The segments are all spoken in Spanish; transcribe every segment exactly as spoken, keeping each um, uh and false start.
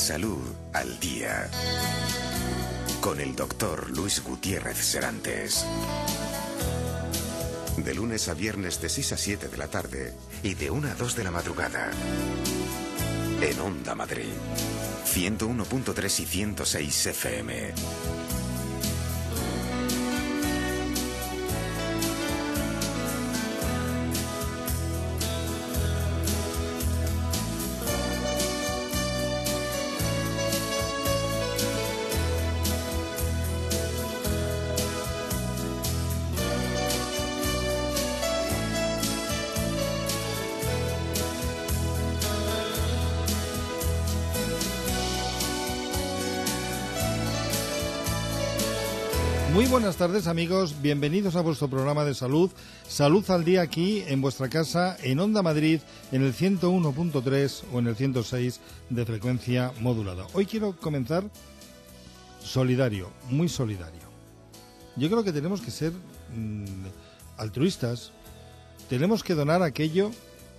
Salud al Día, con el doctor Luis Gutiérrez Serantes. De lunes a viernes de seis a siete de la tarde y de una a dos de la madrugada. En Onda Madrid, ciento uno punto tres y ciento seis F M. Muy buenas tardes, amigos, bienvenidos a vuestro programa de salud, Salud al Día, aquí en vuestra casa, en Onda Madrid, en el ciento uno punto tres o en el ciento seis de frecuencia modulada. Hoy quiero comenzar solidario, muy solidario. Yo creo que tenemos que ser mmm, altruistas, tenemos que donar aquello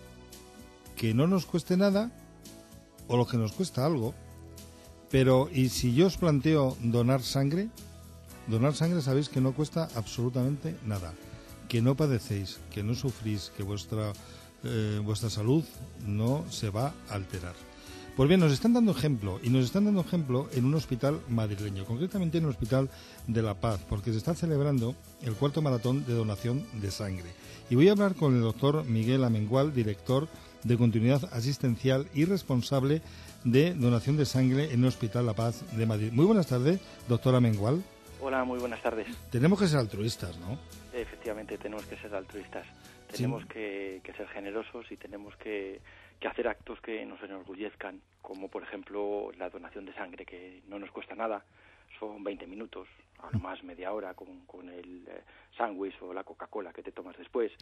que no nos cueste nada o lo que nos cuesta algo. Pero, ¿y si yo os planteo donar sangre? Donar sangre sabéis que no cuesta absolutamente nada, que no padecéis, que no sufrís, que vuestra, eh, vuestra salud no se va a alterar. Pues bien, nos están dando ejemplo, y nos están dando ejemplo en un hospital madrileño, concretamente en el Hospital de la Paz, porque se está celebrando el cuarto maratón de donación de sangre. Y voy a hablar con el doctor Miguel Amengual, director de Continuidad Asistencial y responsable de donación de sangre en el Hospital La Paz de Madrid. Muy buenas tardes, doctor Amengual. Hola, muy buenas tardes. Tenemos que ser altruistas, ¿no? Efectivamente, tenemos que ser altruistas. Tenemos sí. que, que ser generosos y tenemos que, que hacer actos que nos enorgullezcan, como por ejemplo la donación de sangre, que no nos cuesta nada. Son veinte minutos, a lo más media hora, con, con el eh, sándwich o la Coca-Cola que te tomas después.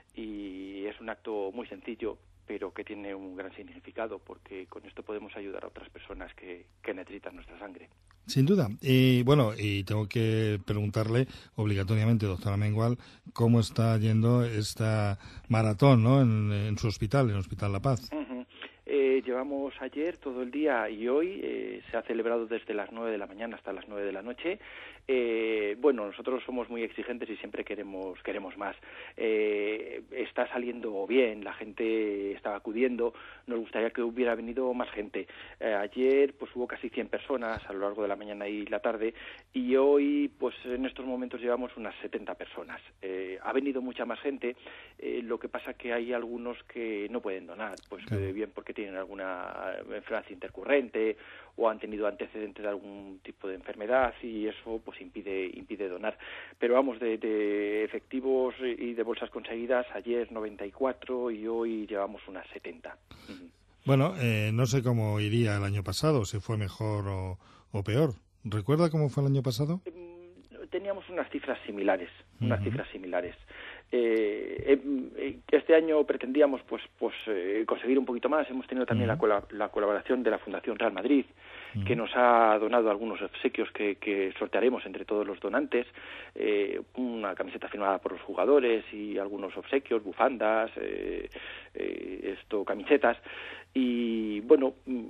Y es un acto muy sencillo, pero que tiene un gran significado, porque con esto podemos ayudar a otras personas que, que necesitan nuestra sangre. Sin duda. Y bueno, y tengo que preguntarle obligatoriamente, doctora Amengual, cómo está yendo esta maratón, ¿no?, en, en su hospital, en el Hospital La Paz. Uh-huh. Eh, llevamos ayer todo el día y hoy eh, se ha celebrado desde las nueve de la mañana hasta las nueve de la noche. Eh, bueno, nosotros somos muy exigentes y siempre queremos queremos más. Eh, está saliendo bien, la gente está acudiendo, nos gustaría que hubiera venido más gente. Eh, ayer pues hubo casi cien personas a lo largo de la mañana y la tarde, y hoy pues en estos momentos llevamos unas setenta personas. Eh, ha venido mucha más gente, eh, lo que pasa que hay algunos que no pueden donar, pues eh, bien porque tienen alguna enfermedad intercurrente o han tenido antecedentes de algún tipo de enfermedad, y eso pues impide impide donar. Pero vamos, de, de efectivos y de bolsas conseguidas, ayer noventa y cuatro y hoy llevamos unas setenta. Uh-huh. Bueno, eh, no sé cómo iría el año pasado, si fue mejor o, o peor. ¿Recuerda cómo fue el año pasado? Teníamos unas cifras similares, unas uh-huh. cifras similares. Eh, eh, este año pretendíamos pues pues eh, conseguir un poquito más. Hemos tenido también uh-huh. la, cola, la colaboración de la Fundación Real Madrid, uh-huh. que nos ha donado algunos obsequios que, que sortearemos entre todos los donantes, eh, una camiseta firmada por los jugadores y algunos obsequios, bufandas, eh, eh, esto, camisetas, y bueno,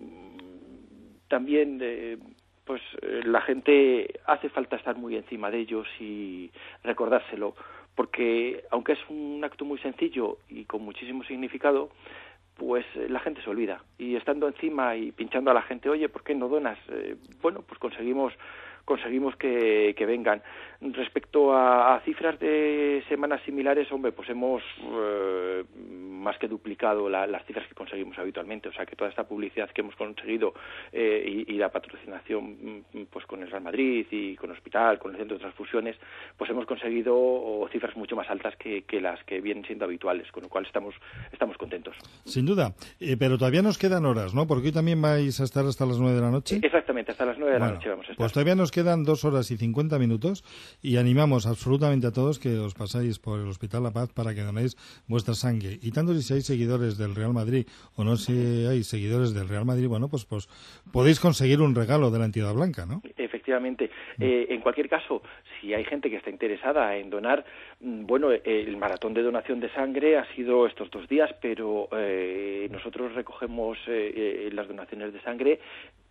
también eh, pues eh, la gente, hace falta estar muy encima de ellos y recordárselo, porque aunque es un acto muy sencillo y con muchísimo significado, pues eh, la gente se olvida. Y estando encima y pinchando a la gente, oye, ¿por qué no donas? Eh, bueno, pues conseguimos conseguimos que, que vengan. Respecto a, a cifras de semanas similares, hombre, pues hemos eh, más que duplicado la, las cifras que conseguimos habitualmente. O sea, que toda esta publicidad que hemos conseguido eh, y, y la patrocinación pues con el Real Madrid y con el hospital, con el centro de transfusiones, pues hemos conseguido cifras mucho más altas que, que las que vienen siendo habituales, con lo cual estamos estamos contentos. Sin duda, eh, pero todavía nos quedan horas, ¿no? Porque hoy también vais a estar hasta las nueve de la noche. Exactamente, hasta las nueve de la bueno, noche vamos a estar. Pues todavía nos quedan dos horas y cincuenta minutos y animamos absolutamente a todos que os pasáis por el Hospital La Paz para que donéis vuestra sangre. Y tanto si seáis seguidores del Real Madrid o no seáis seguidores del Real Madrid, bueno, pues, pues podéis conseguir un regalo de la entidad blanca, ¿no? Efectivamente. Eh, en cualquier caso, si hay gente que está interesada en donar, bueno, el maratón de donación de sangre ha sido estos dos días, pero eh, nosotros recogemos eh, las donaciones de sangre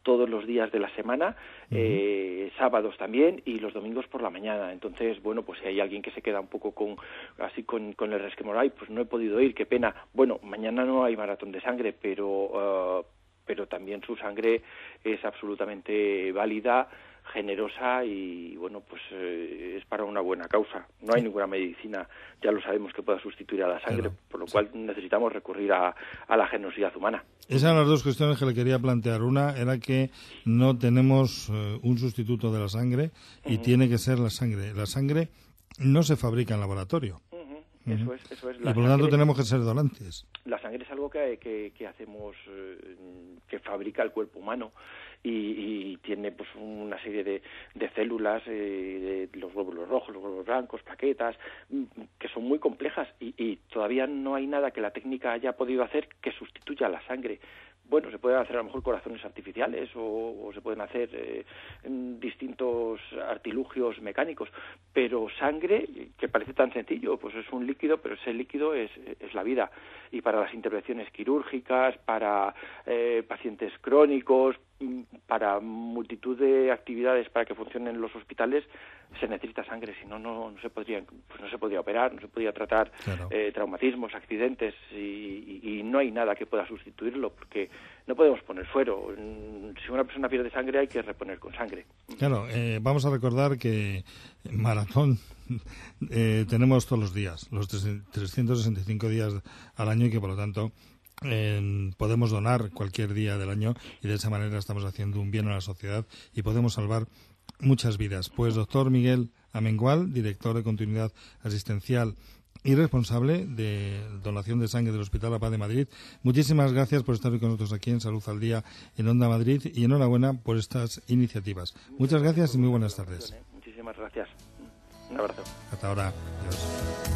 todos los días de la semana, uh-huh. eh, sábados también y los domingos por la mañana. Entonces, bueno, pues si hay alguien que se queda un poco con así con, con el resquemor, ay, pues no he podido ir, qué pena. Bueno, mañana no hay maratón de sangre, pero uh, pero también su sangre es absolutamente válida, generosa y, bueno, pues eh, es para una buena causa. No hay ninguna medicina, ya lo sabemos, que pueda sustituir a la sangre, claro, por lo cual sí. necesitamos recurrir a, a la generosidad humana. Esas eran las dos cuestiones que le quería plantear. Una era que no tenemos eh, un sustituto de la sangre y uh-huh. tiene que ser la sangre. La sangre no se fabrica en laboratorio. Uh-huh. Eso es, eso es. La y por lo tanto tenemos que ser donantes. La sangre es algo que, que, que hacemos, eh, que fabrica el cuerpo humano y, y tiene pues una serie de, de células, eh, de los glóbulos rojos, los glóbulos blancos, plaquetas, que son muy complejas y, y todavía no hay nada que la técnica haya podido hacer que sustituya a la sangre. Bueno, se pueden hacer a lo mejor corazones artificiales o, o se pueden hacer eh, distintos artilugios mecánicos, pero sangre, que parece tan sencillo, pues es un líquido, pero ese líquido es, es la vida. Y para las intervenciones quirúrgicas, para eh, pacientes crónicos, para multitud de actividades para que funcionen los hospitales, se necesita sangre, si no, no, no se podría, pues no se podría operar, no se podría tratar claro. eh, traumatismos, accidentes y, y, y no hay nada que pueda sustituirlo porque no podemos poner suero. Si una persona pierde sangre hay que reponer con sangre. Claro, eh, vamos a recordar que maratón eh, tenemos todos los días, los trescientos sesenta y cinco días al año y que por lo tanto Eh, podemos donar cualquier día del año y de esa manera estamos haciendo un bien a la sociedad y podemos salvar muchas vidas. Pues doctor Miguel Amengual, director de continuidad asistencial y responsable de donación de sangre del Hospital La Paz de Madrid, muchísimas gracias por estar hoy con nosotros aquí en Salud al Día en Onda Madrid y enhorabuena por estas iniciativas. Muchas gracias y muy buenas tardes. Muchísimas gracias. Un abrazo. Hasta ahora. Adiós.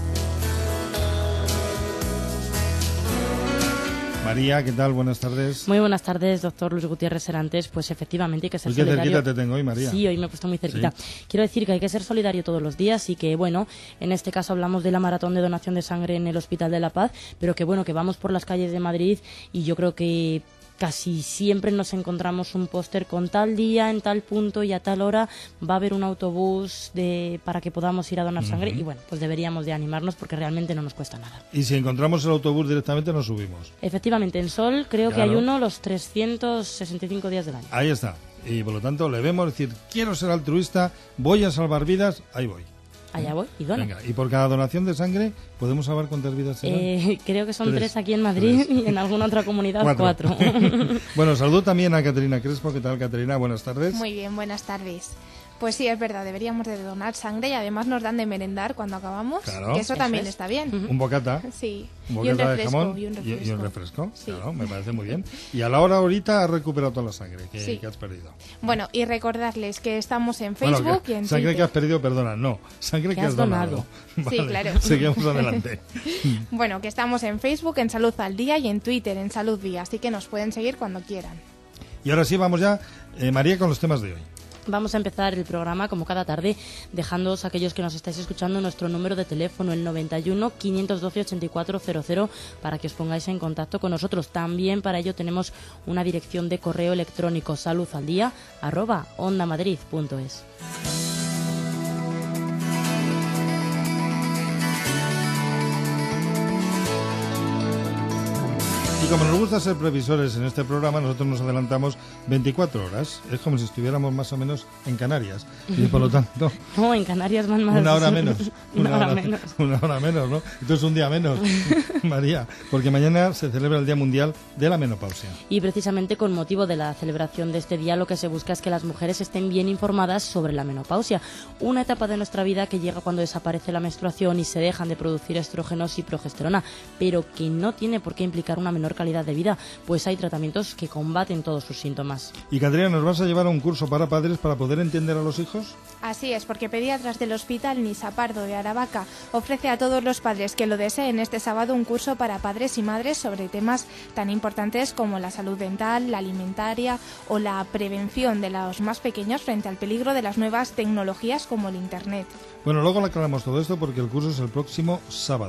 María, ¿qué tal? Buenas tardes. Muy buenas tardes, doctor Luis Gutiérrez Serantes. Pues efectivamente hay que ser ¿Qué solidario. cerquita te tengo hoy, María? Sí, hoy me he puesto muy cerquita. ¿Sí? Quiero decir que hay que ser solidario todos los días y que, bueno, en este caso hablamos de la maratón de donación de sangre en el Hospital de La Paz, pero que, bueno, que vamos por las calles de Madrid y yo creo que casi siempre nos encontramos un póster con tal día, en tal punto y a tal hora va a haber un autobús de para que podamos ir a donar uh-huh. sangre y bueno, pues deberíamos de animarnos porque realmente no nos cuesta nada. Y si encontramos el autobús directamente nos subimos. Efectivamente, en Sol creo claro. que hay uno los trescientos sesenta y cinco días del año. Ahí está. Y por lo tanto le vemos decir, quiero ser altruista, voy a salvar vidas, ahí voy. Allá voy y dono. Venga, y por cada donación de sangre, ¿podemos saber cuántas vidas serán? Eh, creo que son tres, tres aquí en Madrid tres. Y en alguna otra comunidad cuatro. cuatro. Bueno, saludo también a Caterina Crespo. ¿Qué tal, Caterina? Buenas tardes. Muy bien, buenas tardes. Pues sí, es verdad, deberíamos de donar sangre y además nos dan de merendar cuando acabamos, claro. que eso, eso también es. está bien. Uh-huh. Un bocata. Sí. Un bocata y un refresco, de jamón y un refresco. Y, y un refresco. Sí. Claro, me parece muy bien. Y a la hora ahorita has recuperado toda la sangre que, sí. que has perdido. Bueno, y recordarles que estamos en Facebook bueno, que, y en sangre Twitter. que has perdido, perdona, no, sangre que, que has, has donado. donado. Vale, sí, claro. Seguimos adelante. Bueno, que estamos en Facebook, en Salud al Día y en Twitter, en Salud Día, así que nos pueden seguir cuando quieran. Y ahora sí, vamos ya, eh, María, con los temas de hoy. Vamos a empezar el programa, como cada tarde, dejándoos a aquellos que nos estáis escuchando nuestro número de teléfono, el noventa y uno, quinientos doce, ochenta y cuatro cero cero, para que os pongáis en contacto con nosotros. También para ello tenemos una dirección de correo electrónico, saludaldía arroba ondamadrid punto es. Y como nos gusta ser previsores en este programa, nosotros nos adelantamos veinticuatro horas. Es como si estuviéramos más o menos en Canarias. Y por lo tanto... No, en Canarias van más... Una hora menos. Una, una hora, hora menos. Una hora menos, ¿no? Entonces un día menos, María. Porque mañana se celebra el Día Mundial de la Menopausia. Y precisamente con motivo de la celebración de este día lo que se busca es que las mujeres estén bien informadas sobre la menopausia. Una etapa de nuestra vida que llega cuando desaparece la menstruación y se dejan de producir estrógenos y progesterona, pero que no tiene por qué implicar una menor calidad de vida, pues hay tratamientos que combaten todos sus síntomas. Y Caterina, ¿nos vas a llevar a un curso para padres para poder entender a los hijos? Así es, porque Pediatras del Hospital Nisa Pardo de Aravaca ofrece a todos los padres que lo deseen este sábado un curso para padres y madres sobre temas tan importantes como la salud dental, la alimentaria o la prevención de los más pequeños frente al peligro de las nuevas tecnologías como el Internet. Bueno, luego le aclaramos todo esto porque el curso es el próximo sábado.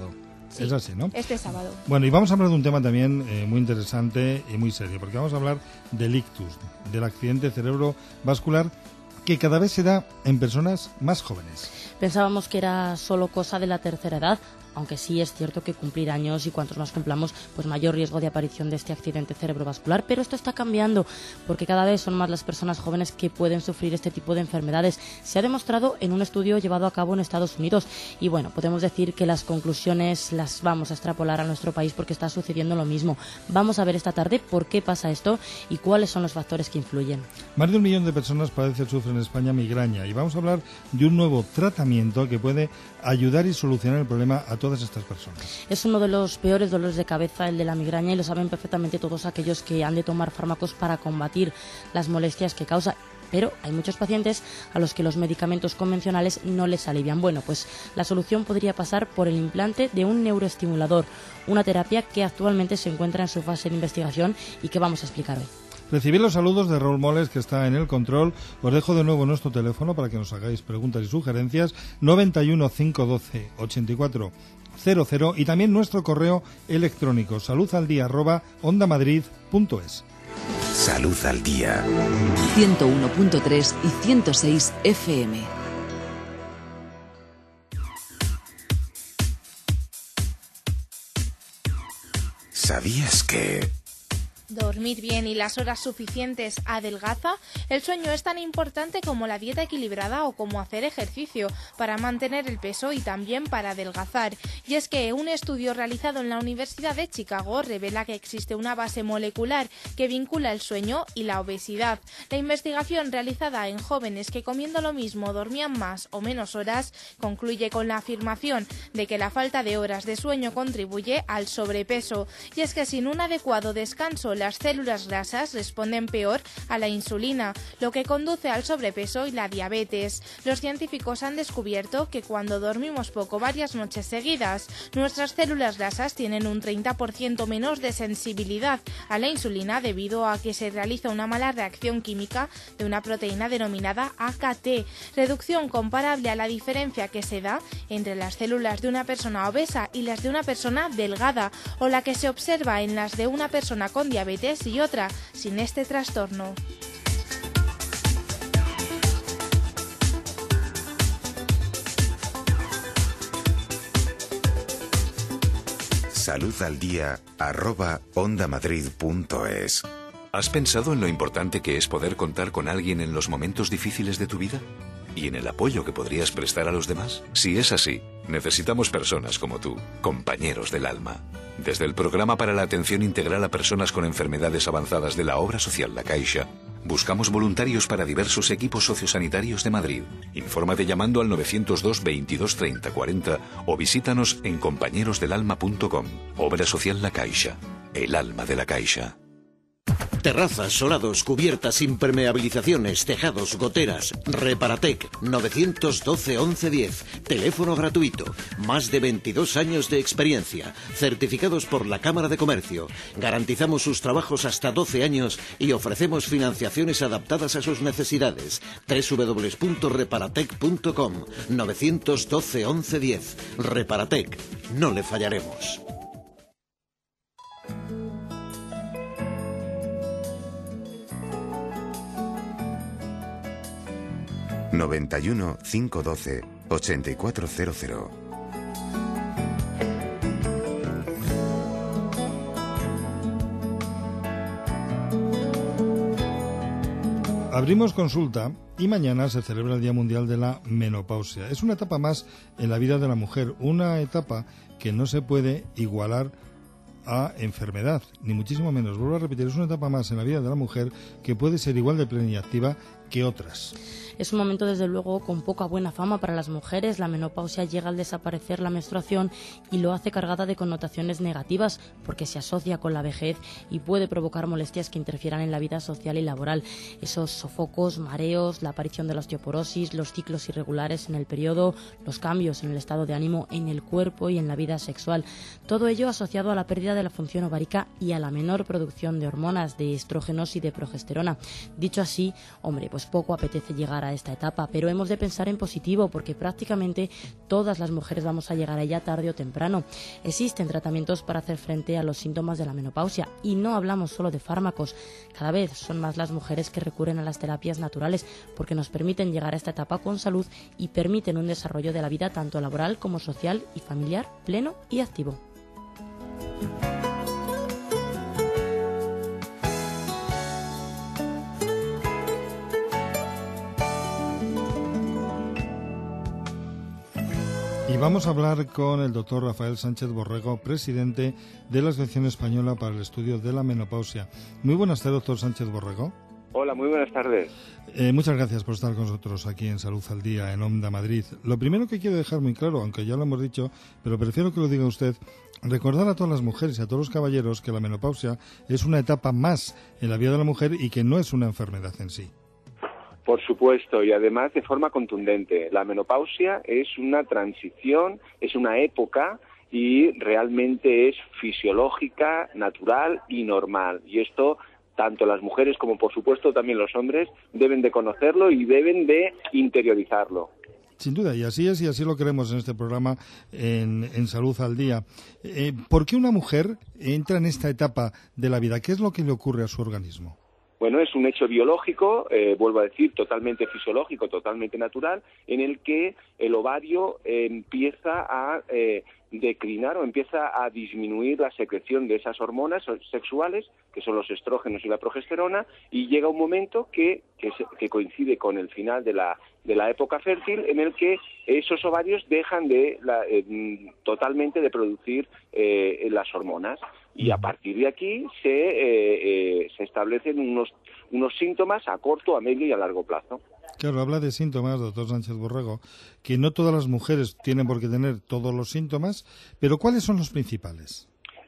Sí, es así, ¿no? Este sábado. Bueno, y vamos a hablar de un tema también eh, muy interesante y muy serio, porque vamos a hablar del ictus, del accidente cerebrovascular que cada vez se da en personas más jóvenes. Pensábamos que era solo cosa de la tercera edad, aunque sí es cierto que cumplir años y cuantos más cumplamos, pues mayor riesgo de aparición de este accidente cerebrovascular. Pero esto está cambiando, porque cada vez son más las personas jóvenes que pueden sufrir este tipo de enfermedades. Se ha demostrado en un estudio llevado a cabo en Estados Unidos. Y bueno, podemos decir que las conclusiones las vamos a extrapolar a nuestro país porque está sucediendo lo mismo. Vamos a ver esta tarde por qué pasa esto y cuáles son los factores que influyen. Más de un millón de personas padecen o sufren en España migraña, y vamos a hablar de un nuevo tratamiento que puede ayudar y solucionar el problema a todas estas personas. Es uno de los peores dolores de cabeza, el de la migraña, y lo saben perfectamente todos aquellos que han de tomar fármacos para combatir las molestias que causa. Pero hay muchos pacientes a los que los medicamentos convencionales no les alivian. Bueno, pues la solución podría pasar por el implante de un neuroestimulador, una terapia que actualmente se encuentra en su fase de investigación y que vamos a explicar hoy. Recibid los saludos de Raúl Moles, que está en el control. Os dejo de nuevo nuestro teléfono para que nos hagáis preguntas y sugerencias, noventa y uno, cinco doce, ochenta y cuatro cero cero, y también nuestro correo electrónico saludaldía arroba ondamadrid punto es. Salud al Día. ciento uno punto tres y ciento seis F M. ¿Sabías que... Dormir bien y las horas suficientes adelgaza? El sueño es tan importante como la dieta equilibrada o como hacer ejercicio para mantener el peso y también para adelgazar. Y es que un estudio realizado en la Universidad de Chicago revela que existe una base molecular que vincula el sueño y la obesidad. La investigación realizada en jóvenes que comiendo lo mismo dormían más o menos horas concluye con la afirmación de que la falta de horas de sueño contribuye al sobrepeso. Y es que sin un adecuado descanso, las células grasas responden peor a la insulina, lo que conduce al sobrepeso y la diabetes. Los científicos han descubierto que cuando dormimos poco varias noches seguidas, nuestras células grasas tienen un treinta por ciento menos de sensibilidad a la insulina debido a que se realiza una mala reacción química de una proteína denominada A K T, reducción comparable a la diferencia que se da entre las células de una persona obesa y las de una persona delgada, o la que se observa en las de una persona con diabetes y otra sin este trastorno. Salud al Día arroba ondamadrid punto es. ¿Has pensado en lo importante que es poder contar con alguien en los momentos difíciles de tu vida? ¿Y en el apoyo que podrías prestar a los demás? Si es así, necesitamos personas como tú, compañeros del alma. Desde el Programa para la Atención Integral a Personas con Enfermedades Avanzadas de la Obra Social La Caixa, buscamos voluntarios para diversos equipos sociosanitarios de Madrid. Infórmate llamando al novecientos dos, veintidós, treinta, cuarenta o visítanos en compañeros del alma punto com. Obra Social La Caixa, el alma de la Caixa. Terrazas, solados, cubiertas, impermeabilizaciones, tejados, goteras. Reparatec, novecientos doce, once diez. Teléfono gratuito. Más de veintidós años de experiencia. Certificados por la Cámara de Comercio. Garantizamos sus trabajos hasta doce años y ofrecemos financiaciones adaptadas a sus necesidades. doble u doble u doble u punto reparatec punto com. novecientos doce, once diez. Reparatec. No le fallaremos. noventa y uno, cinco doce, ochenta y cuatro cero cero. Abrimos consulta y mañana se celebra el Día Mundial de la Menopausia. Es una etapa más en la vida de la mujer, una etapa que no se puede igualar a enfermedad, ni muchísimo menos. Vuelvo a repetir, es una etapa más en la vida de la mujer que puede ser igual de plena y activa que otras. Es un momento, desde luego, con poca buena fama para las mujeres. La menopausia llega al desaparecer la menstruación y lo hace cargada de connotaciones negativas porque se asocia con la vejez y puede provocar molestias que interfieran en la vida social y laboral. Esos sofocos, mareos, la aparición de la osteoporosis, los ciclos irregulares en el periodo, los cambios en el estado de ánimo, en el cuerpo y en la vida sexual. Todo ello asociado a la pérdida de la función ovárica y a la menor producción de hormonas, de estrógenos y de progesterona. Dicho así, hombre, pues pues poco apetece llegar a esta etapa, pero hemos de pensar en positivo porque prácticamente todas las mujeres vamos a llegar a ella tarde o temprano. Existen tratamientos para hacer frente a los síntomas de la menopausia y no hablamos solo de fármacos. Cada vez son más las mujeres que recurren a las terapias naturales porque nos permiten llegar a esta etapa con salud y permiten un desarrollo de la vida tanto laboral como social y familiar pleno y activo. Y vamos a hablar con el doctor Rafael Sánchez Borrego, presidente de la Asociación Española para el Estudio de la Menopausia. Muy buenas tardes, doctor Sánchez Borrego. Hola, muy buenas tardes. Eh, muchas gracias por estar con nosotros aquí en Salud al Día, en Onda Madrid. Lo primero que quiero dejar muy claro, aunque ya lo hemos dicho, pero prefiero que lo diga usted, recordar a todas las mujeres y a todos los caballeros que la menopausia es una etapa más en la vida de la mujer y que no es una enfermedad en sí. Por supuesto, y además de forma contundente. La menopausia es una transición, es una época y realmente es fisiológica, natural y normal. Y esto, tanto las mujeres como por supuesto también los hombres, deben de conocerlo y deben de interiorizarlo. Sin duda, y así es, y así lo queremos en este programa, en, en Salud al Día. Eh, ¿Por qué una mujer entra en esta etapa de la vida? ¿Qué es lo que le ocurre a su organismo? Bueno, es un hecho biológico, eh, vuelvo a decir, totalmente fisiológico, totalmente natural, en el que el ovario eh, empieza a eh, declinar o empieza a disminuir la secreción de esas hormonas sexuales, que son los estrógenos y la progesterona, y llega un momento que, que, se, que coincide con el final de la, de la época fértil, en el que esos ovarios dejan de la, eh, totalmente de producir eh, las hormonas. Y a partir de aquí se, eh, eh, se establecen unos, unos síntomas a corto, a medio y a largo plazo. Claro, habla de síntomas, doctor Sánchez Borrego, que no todas las mujeres tienen por qué tener todos los síntomas, pero ¿cuáles son los principales?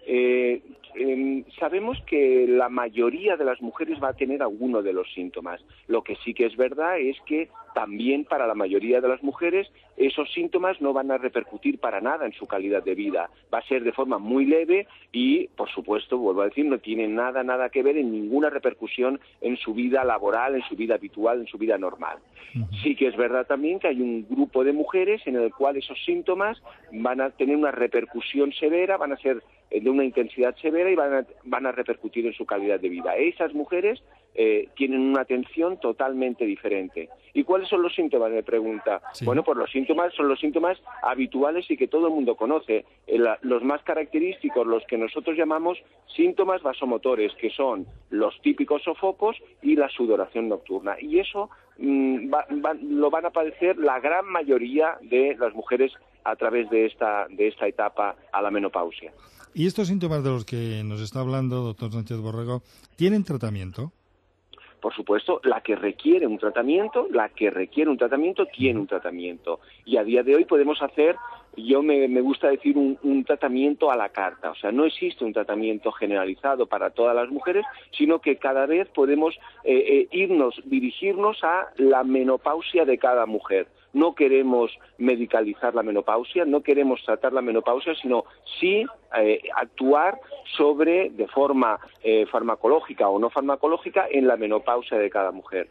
Eh, eh, sabemos que la mayoría de las mujeres va a tener alguno de los síntomas. Lo que sí que es verdad es que también para la mayoría de las mujeres esos síntomas no van a repercutir para nada en su calidad de vida. Va a ser de forma muy leve y, por supuesto, vuelvo a decir, no tiene nada, nada que ver en ninguna repercusión en su vida laboral, en su vida habitual, en su vida normal. Uh-huh. Sí que es verdad también que hay un grupo de mujeres en el cual esos síntomas van a tener una repercusión severa, van a ser de una intensidad severa y van a, van a repercutir en su calidad de vida. Esas mujeres eh, tienen una atención totalmente diferente. ¿Y cuáles son los síntomas? Me pregunta. Sí. Bueno, pues los síntomas son los síntomas habituales y que todo el mundo conoce. El, los más característicos, los que nosotros llamamos síntomas vasomotores, que son los típicos sofocos y la sudoración nocturna. Y eso mmm, va, va, lo van a padecer la gran mayoría de las mujeres a través de esta, de esta etapa a la menopausia. ¿Y estos síntomas de los que nos está hablando, doctor Sánchez Borrego, tienen tratamiento? Por supuesto, la que requiere un tratamiento, la que requiere un tratamiento, tiene un tratamiento. Y a día de hoy podemos hacer, yo me, me gusta decir, un, un tratamiento a la carta. O sea, no existe un tratamiento generalizado para todas las mujeres, sino que cada vez podemos eh, eh, irnos, dirigirnos a la menopausia de cada mujer. No queremos medicalizar la menopausia, no queremos tratar la menopausia, sino sí eh, actuar sobre, de forma eh, farmacológica o no farmacológica, en la menopausia de cada mujer.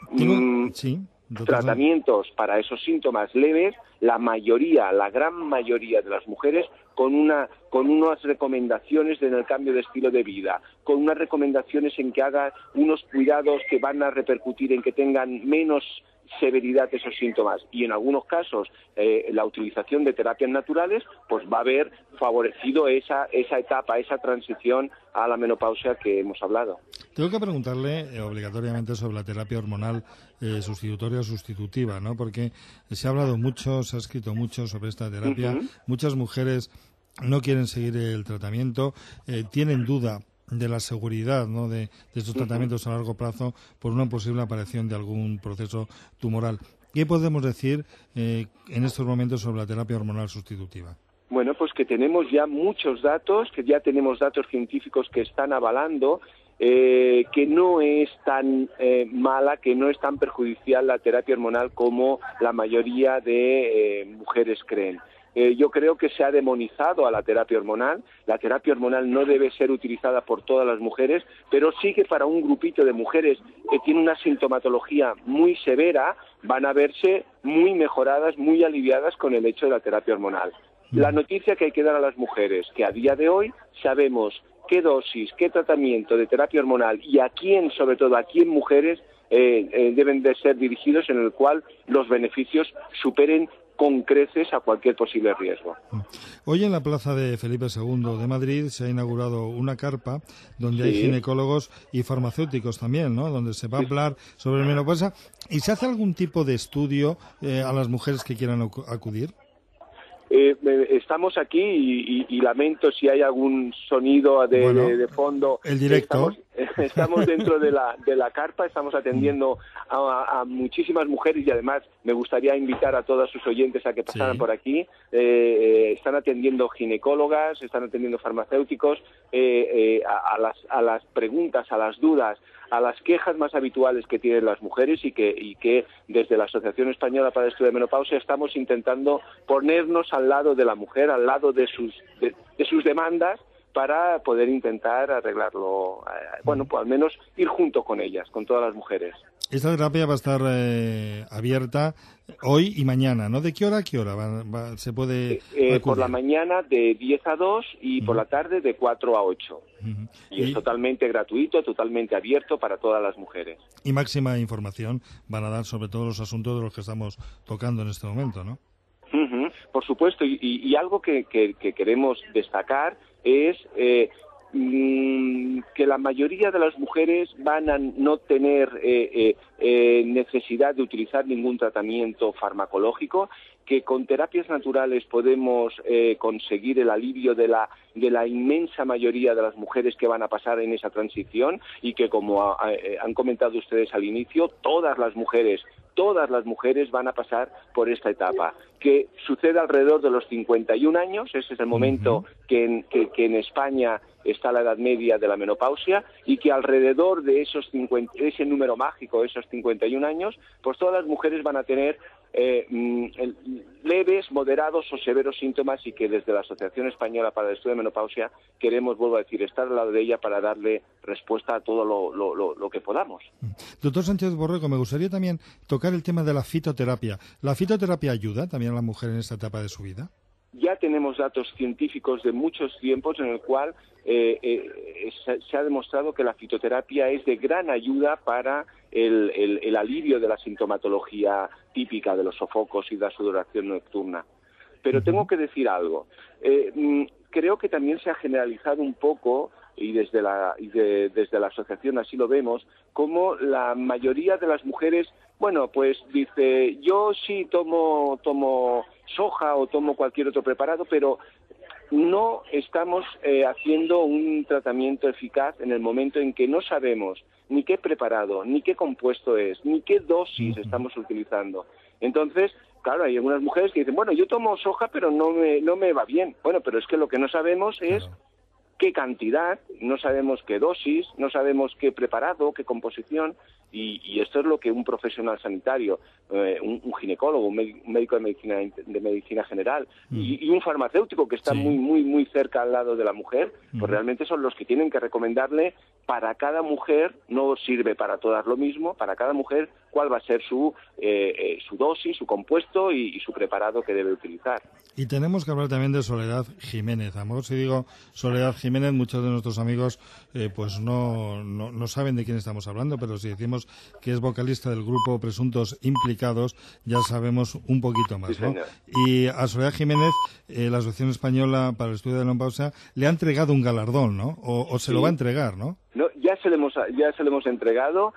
Mm, sí, tratamientos para esos síntomas leves, la mayoría, la gran mayoría de las mujeres, con una con unas recomendaciones en el cambio de estilo de vida, con unas recomendaciones en que haga unos cuidados que van a repercutir en que tengan menos severidad de esos síntomas, y en algunos casos eh, la utilización de terapias naturales pues va a haber favorecido esa esa etapa, esa transición a la menopausia que hemos hablado. Tengo que preguntarle eh, obligatoriamente sobre la terapia hormonal eh, sustitutoria o sustitutiva, ¿no? Porque se ha hablado mucho, se ha escrito mucho sobre esta terapia. Uh-huh. Muchas mujeres no quieren seguir el tratamiento, eh, tienen duda de la seguridad, ¿no?, de, de estos tratamientos a largo plazo por una posible aparición de algún proceso tumoral. ¿Qué podemos decir eh, en estos momentos sobre la terapia hormonal sustitutiva? Bueno, pues que tenemos ya muchos datos, que ya tenemos datos científicos que están avalando eh, que no es tan eh, mala, que no es tan perjudicial la terapia hormonal como la mayoría de eh, mujeres creen. eh, yo creo que se ha demonizado a la terapia hormonal. La terapia hormonal no debe ser utilizada por todas las mujeres, pero sí que para un grupito de mujeres que tiene una sintomatología muy severa, van a verse muy mejoradas, muy aliviadas con el hecho de la terapia hormonal. La noticia que hay que dar a las mujeres, que a día de hoy sabemos qué dosis, qué tratamiento de terapia hormonal y a quién, sobre todo a quién mujeres, eh, eh, deben de ser dirigidos, en el cual los beneficios superen con creces a cualquier posible riesgo. Hoy en la plaza de Felipe segundo de Madrid se ha inaugurado una carpa donde sí. hay ginecólogos y farmacéuticos también, ¿no? Donde se va a hablar sobre menopausia. ¿Y se hace algún tipo de estudio eh, a las mujeres que quieran acudir? Eh, estamos aquí y, y, y lamento si hay algún sonido de, bueno, de, de fondo. El directo. Estamos, estamos dentro de la, de la carpa, estamos atendiendo a, a muchísimas mujeres y además me gustaría invitar a todos sus oyentes a que pasaran sí. por aquí. Eh, están atendiendo ginecólogas, están atendiendo farmacéuticos, eh, eh, a, a, las, a las preguntas, a las dudas, a las quejas más habituales que tienen las mujeres y que, y que desde la Asociación Española para el Estudio de Menopausia estamos intentando ponernos al lado de la mujer, al lado de sus, de, de sus demandas, para poder intentar arreglarlo, eh, bueno, pues al menos ir junto con ellas, con todas las mujeres. Esta terapia va a estar eh, abierta hoy y mañana, ¿no? ¿De qué hora a qué hora va, va, se puede eh, eh, Por la mañana de diez a dos y uh-huh. por la tarde de cuatro a ocho. Uh-huh. Y, y es totalmente gratuito, totalmente abierto para todas las mujeres. Y máxima información van a dar sobre todos los asuntos de los que estamos tocando en este momento, ¿no? Uh-huh. Por supuesto, y, y, y algo que, que, que queremos destacar es eh, mmm, que la mayoría de las mujeres van a no tener eh, eh, eh, necesidad de utilizar ningún tratamiento farmacológico, que con terapias naturales podemos eh, conseguir el alivio de la, de la inmensa mayoría de las mujeres que van a pasar en esa transición y que, como a, a, han comentado ustedes al inicio, todas las mujeres Todas las mujeres van a pasar por esta etapa, que sucede alrededor de los cincuenta y un años, ese es el momento uh-huh. que, en, que, que en España está la edad media de la menopausia, y que alrededor de esos cincuenta, ese número mágico, esos cincuenta y un años, pues todas las mujeres van a tener eh, leves, moderados o severos síntomas, y que desde la Asociación Española para el Estudio de Menopausia queremos, vuelvo a decir, estar al lado de ella para darle respuesta a todo lo, lo, lo, lo que podamos. Doctor Sánchez Borrego, me gustaría también tocar el tema de la fitoterapia. ¿La fitoterapia ayuda también a la mujer en esta etapa de su vida? Ya tenemos datos científicos de muchos tiempos en el cual eh, eh, se, se ha demostrado que la fitoterapia es de gran ayuda para el, el, el alivio de la sintomatología típica de los sofocos y de la sudoración nocturna. Pero tengo que decir algo. Eh, creo que también se ha generalizado un poco, y desde la, y de, desde la asociación así lo vemos, como la mayoría de las mujeres, bueno, pues dice, yo sí tomo, tomo soja o tomo cualquier otro preparado, pero no estamos eh, haciendo un tratamiento eficaz en el momento en que no sabemos ni qué preparado, ni qué compuesto es, ni qué dosis estamos utilizando. Entonces, claro, hay algunas mujeres que dicen, bueno, yo tomo soja, pero no me, no me va bien. Bueno, pero es que lo que no sabemos es qué cantidad, no sabemos qué dosis, no sabemos qué preparado, qué composición, y, y esto es lo que un profesional sanitario, eh, un, un ginecólogo, un médico de medicina, de medicina general mm. y, y un farmacéutico que está sí. muy, muy, muy cerca al lado de la mujer, pues mm. realmente son los que tienen que recomendarle para cada mujer, no sirve para todas lo mismo, para cada mujer cuál va a ser su, eh, eh, su dosis, su compuesto y, y su preparado que debe utilizar. Y tenemos que hablar también de Soledad Jiménez. A lo mejor si digo Soledad Jiménez, muchos de nuestros amigos eh, pues no, no, no saben de quién estamos hablando, pero si decimos que es vocalista del grupo Presuntos Implicados, ya sabemos un poquito más, sí, ¿no? Y a Soledad Jiménez, eh, la Asociación Española para el Estudio de la Menopausia le ha entregado un galardón, ¿no? O, o se sí. lo va a entregar, ¿no? No, ya se le hemos, ya se le hemos entregado.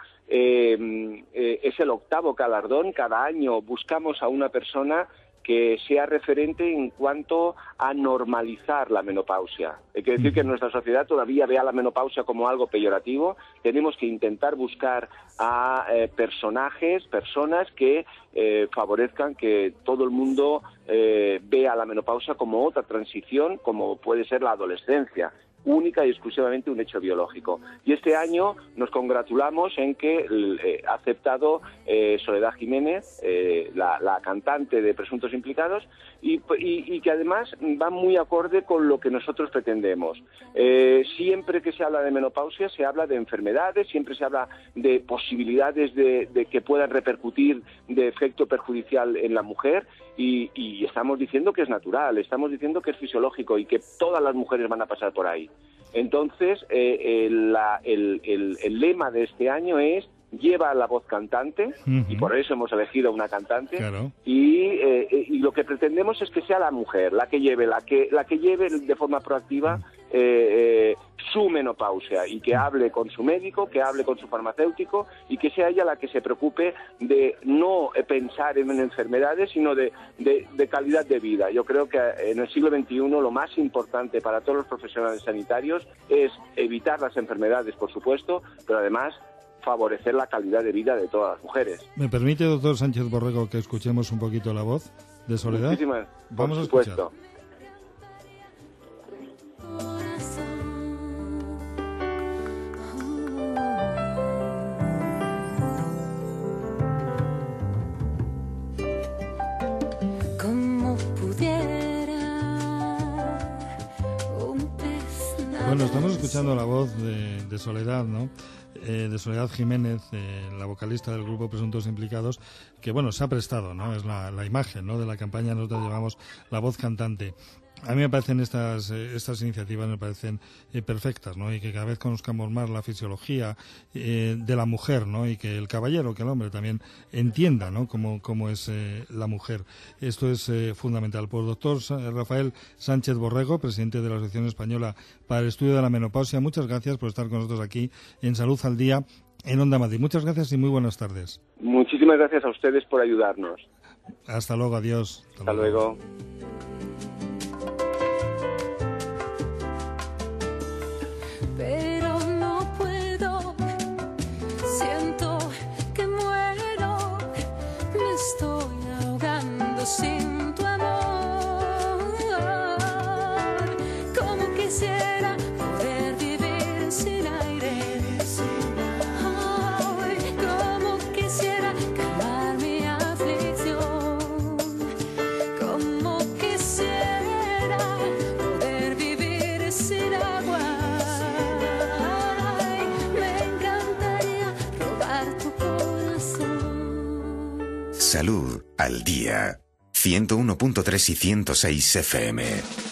Eh, eh, es el octavo galardón. Cada año buscamos a una persona que sea referente en cuanto a normalizar la menopausia. Hay que decir que nuestra sociedad todavía ve a la menopausia como algo peyorativo. Tenemos que intentar buscar a eh, personajes, personas que eh, favorezcan que todo el mundo eh, vea la menopausia como otra transición, como puede ser la adolescencia. única y exclusivamente un hecho biológico. Y este año nos congratulamos en que eh, ha aceptado eh, Soledad Jiménez, eh, la, la cantante de Presuntos Implicados, y, y, y que además va muy acorde con lo que nosotros pretendemos. Eh, siempre que se habla de menopausia se habla de enfermedades, siempre se habla de posibilidades de, de que puedan repercutir de efecto perjudicial en la mujer, y, y estamos diciendo que es natural, estamos diciendo que es fisiológico y que todas las mujeres van a pasar por ahí. Entonces, eh, el, la, el, el, el lema de este año es lleva la voz cantante, uh-huh. y por eso hemos elegido a una cantante, claro. y, eh, y lo que pretendemos es que sea la mujer la que lleve, la que, la que lleve de forma proactiva eh, eh, su menopausia, y que hable con su médico, que hable con su farmacéutico, y que sea ella la que se preocupe de no pensar en enfermedades, sino de, de, de calidad de vida. Yo creo que en el siglo veintiuno lo más importante para todos los profesionales sanitarios es evitar las enfermedades, por supuesto, pero además favorecer la calidad de vida de todas las mujeres. ¿Me permite, doctor Sánchez Borrego, que escuchemos un poquito la voz de Soledad? Muchísimas, Vamos por a supuesto. escuchar. Bueno, estamos escuchando la voz de, de Soledad, ¿no? Eh, de Soledad Jiménez, eh, la vocalista del grupo Presuntos Implicados, que bueno, se ha prestado, ¿no? Es la, la imagen, ¿no?, de la campaña. Nosotros llevamos la voz cantante. A mí me parecen estas eh, estas iniciativas me parecen eh, perfectas, ¿no? Y que cada vez conozcamos más la fisiología eh, de la mujer, ¿no? Y que el caballero, que el hombre también entienda, ¿no?, cómo, cómo es eh, la mujer. Esto es eh, fundamental. Pues doctor Rafael Sánchez Borrego, presidente de la Asociación Española para el Estudio de la Menopausia, muchas gracias por estar con nosotros aquí en Salud al Día en Onda Madrid. Muchas gracias y muy buenas tardes. Muchísimas gracias a ustedes por ayudarnos. Hasta luego, adiós. Hasta, Hasta luego. luego. Pero no puedo, siento que muero, me estoy ahogando sin tu amor. Como quisiera poder vivir sin aire, ay, como quisiera calmar mi aflicción, como quisiera poder vivir sin agua. Salud al Día. ciento uno punto tres y ciento seis F M.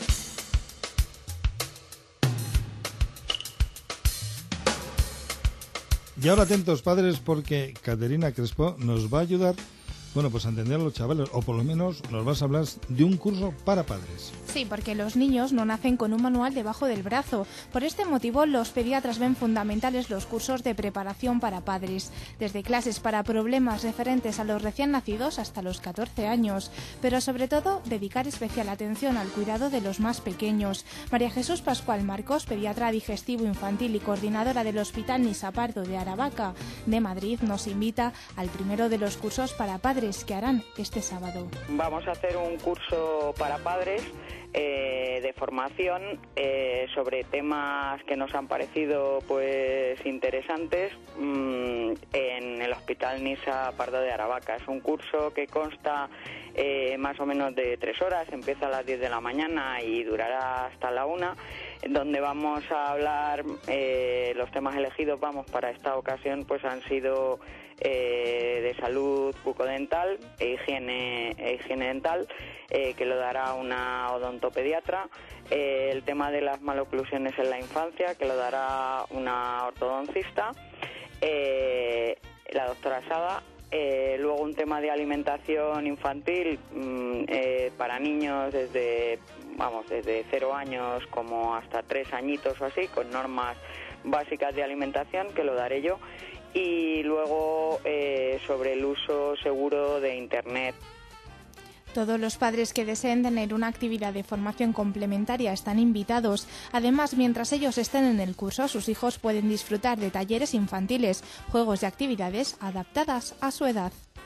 Y ahora atentos, padres, porque Caterina Crespo nos va a ayudar, bueno, pues a entender a los chavales, o por lo menos nos vas a hablar de un curso para padres. Sí, porque los niños no nacen con un manual debajo del brazo. Por este motivo, los pediatras ven fundamentales los cursos de preparación para padres, desde clases para problemas referentes a los recién nacidos hasta los catorce años, pero sobre todo dedicar especial atención al cuidado de los más pequeños. María Jesús Pascual Marcos, pediatra digestivo infantil y coordinadora del Hospital Nisa Pardo de Aravaca de Madrid, nos invita al primero de los cursos para padres que harán este sábado. Vamos a hacer un curso para padres Eh, de formación eh, sobre temas que nos han parecido pues interesantes mmm, en el Hospital Nisa Pardo de Aravaca. Es un curso que consta eh, más o menos de tres horas, empieza a las diez de la mañana y durará hasta la una, donde vamos a hablar, eh, los temas elegidos, vamos, para esta ocasión pues han sido Eh, de salud bucodental e higiene, e higiene dental, eh, que lo dará una odontopediatra, eh, el tema de las maloclusiones en la infancia, que lo dará una ortodoncista, eh, la doctora Sada, eh, luego un tema de alimentación infantil mmm, eh, para niños desde, vamos, desde cero años como hasta tres añitos o así, con normas básicas de alimentación, que lo daré yo. Y luego eh, sobre el uso seguro de Internet. Todos los padres que deseen tener una actividad de formación complementaria están invitados. Además, mientras ellos estén en el curso, sus hijos pueden disfrutar de talleres infantiles, juegos y actividades adaptadas a su edad.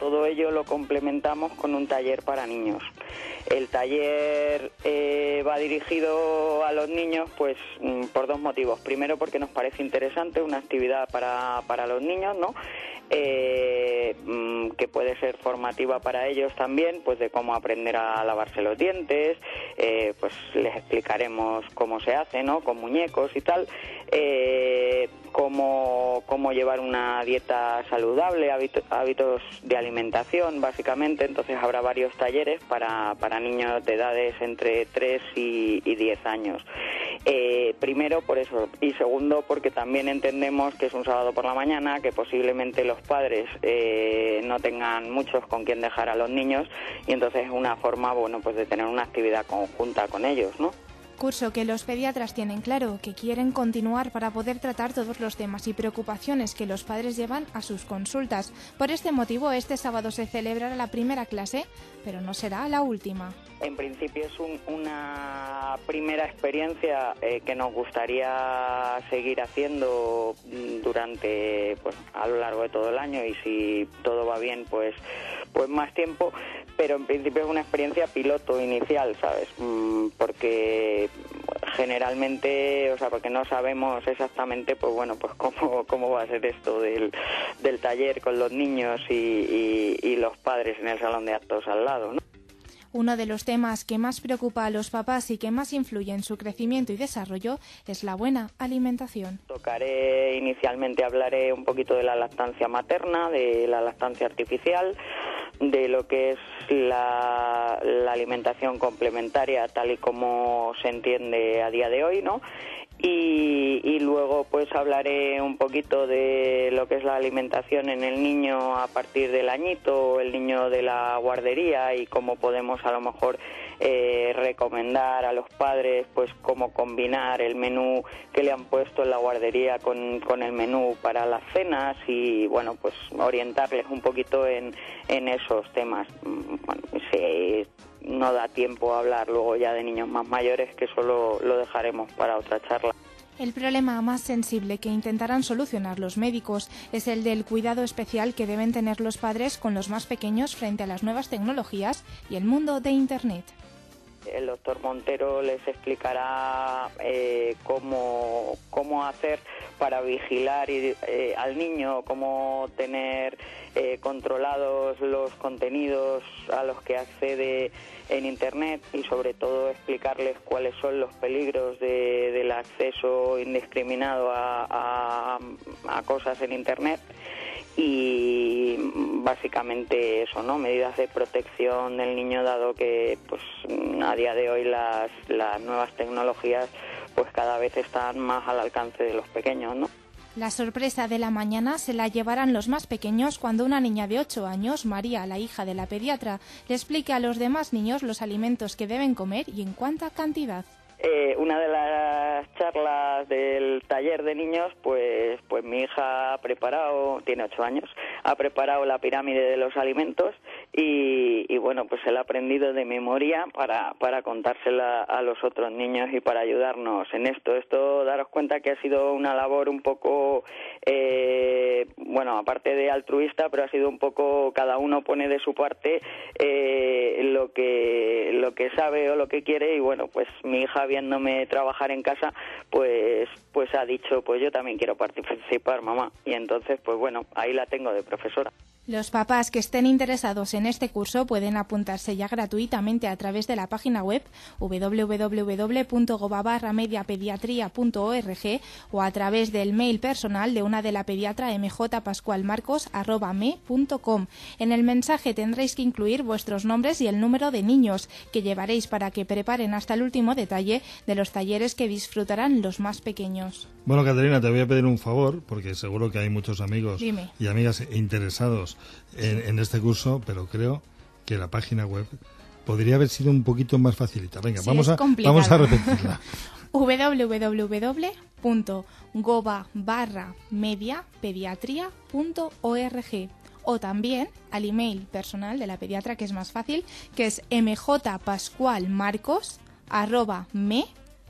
todo ello lo complementamos con un taller para niños. El taller eh, va dirigido a los niños pues por dos motivos. Primero, porque nos parece interesante, una actividad para, para los niños, ¿no? Eh, que puede ser formativa para ellos también, pues de cómo aprender a lavarse los dientes, eh, pues les explicaremos cómo se hace, ¿no? Con muñecos y tal, eh, cómo, cómo llevar una dieta saludable, hábitos, hábitos de alimentación, básicamente. Entonces habrá varios talleres para, para niños de edades entre tres y, y diez años. Eh, primero por eso, y segundo porque también entendemos que es un sábado por la mañana, que posiblemente los padres eh, no tengan muchos con quien dejar a los niños, y entonces es una forma, bueno, pues de tener una actividad conjunta con ellos, ¿no? Curso que los pediatras tienen claro que quieren continuar para poder tratar todos los temas y preocupaciones que los padres llevan a sus consultas. Por este motivo, este sábado se celebrará la primera clase, pero no será la última. En principio es un, una primera experiencia eh, que nos gustaría seguir haciendo durante, pues, a lo largo de todo el año, y si todo va bien, pues, pues más tiempo. Pero en principio es una experiencia piloto inicial, ¿sabes? Mm, porque generalmente, o sea, porque no sabemos exactamente, pues bueno, pues cómo, cómo va a ser esto del, del taller con los niños y, y, y los padres en el salón de actos al lado, ¿no? Uno de los temas que más preocupa a los papás y que más influye en su crecimiento y desarrollo es la buena alimentación. Tocaré, inicialmente hablaré un poquito de la lactancia materna, de la lactancia artificial, de lo que es la, la alimentación complementaria tal y como se entiende a día de hoy, ¿no? Y, y luego pues hablaré un poquito de lo que es la alimentación en el niño a partir del añito, el niño de la guardería, y cómo podemos a lo mejor eh, recomendar a los padres pues cómo combinar el menú que le han puesto en la guardería con, con el menú para las cenas, y bueno, pues orientarles un poquito en, en esos temas. Bueno, sí, no da tiempo a hablar luego ya de niños más mayores, que solo lo dejaremos para otra charla. El problema más sensible que intentarán solucionar los médicos es el del cuidado especial que deben tener los padres con los más pequeños frente a las nuevas tecnologías y el mundo de Internet. El doctor Montero les explicará eh, cómo, cómo hacer para vigilar y, eh, al niño, cómo tener eh, controlados los contenidos a los que accede en Internet, y sobre todo explicarles cuáles son los peligros de, del acceso indiscriminado a, a, a cosas en Internet. Y básicamente eso, ¿no? Medidas de protección del niño, dado que pues a día de hoy las, las nuevas tecnologías pues cada vez están más al alcance de los pequeños, ¿no? La sorpresa de la mañana se la llevarán los más pequeños cuando una niña de ocho años, María, la hija de la pediatra, le explique a los demás niños los alimentos que deben comer y en cuánta cantidad. Eh, una de las charlas del taller de niños, pues, pues mi hija ha preparado, tiene ocho años, ha preparado la pirámide de los alimentos y, y bueno, pues se la ha aprendido de memoria para, para contársela a los otros niños y para ayudarnos en esto. Esto, daros cuenta que ha sido una labor un poco, eh, bueno, aparte de altruista, pero ha sido un poco, cada uno pone de su parte eh, lo que, lo que sabe o lo que quiere, y bueno, pues mi hija, viéndome trabajar en casa, pues pues ha dicho, pues yo también quiero participar, mamá, y entonces pues bueno, ahí la tengo de profesora. Los papás que estén interesados en este curso pueden apuntarse ya gratuitamente a través de la página web doble u doble u doble u punto goba barra media pediatría punto org o a través del mail personal de una de la pediatra mjpascualmarcos arroba me punto com. En el mensaje tendréis que incluir vuestros nombres y el número de niños que llevaréis para que preparen hasta el último detalle de los talleres que disfrutarán los más pequeños. Bueno, Caterina, te voy a pedir un favor, porque seguro que hay muchos amigos Dime. y amigas interesados en, en este curso, pero creo que la página web podría haber sido un poquito más facilita. Venga, Sí, vamos, es a, complicada. vamos a repetirla. doble u doble u doble u punto goba barra media pediatría punto org o también al email personal de la pediatra, que es más fácil, que es mjpascualmarcos arroba me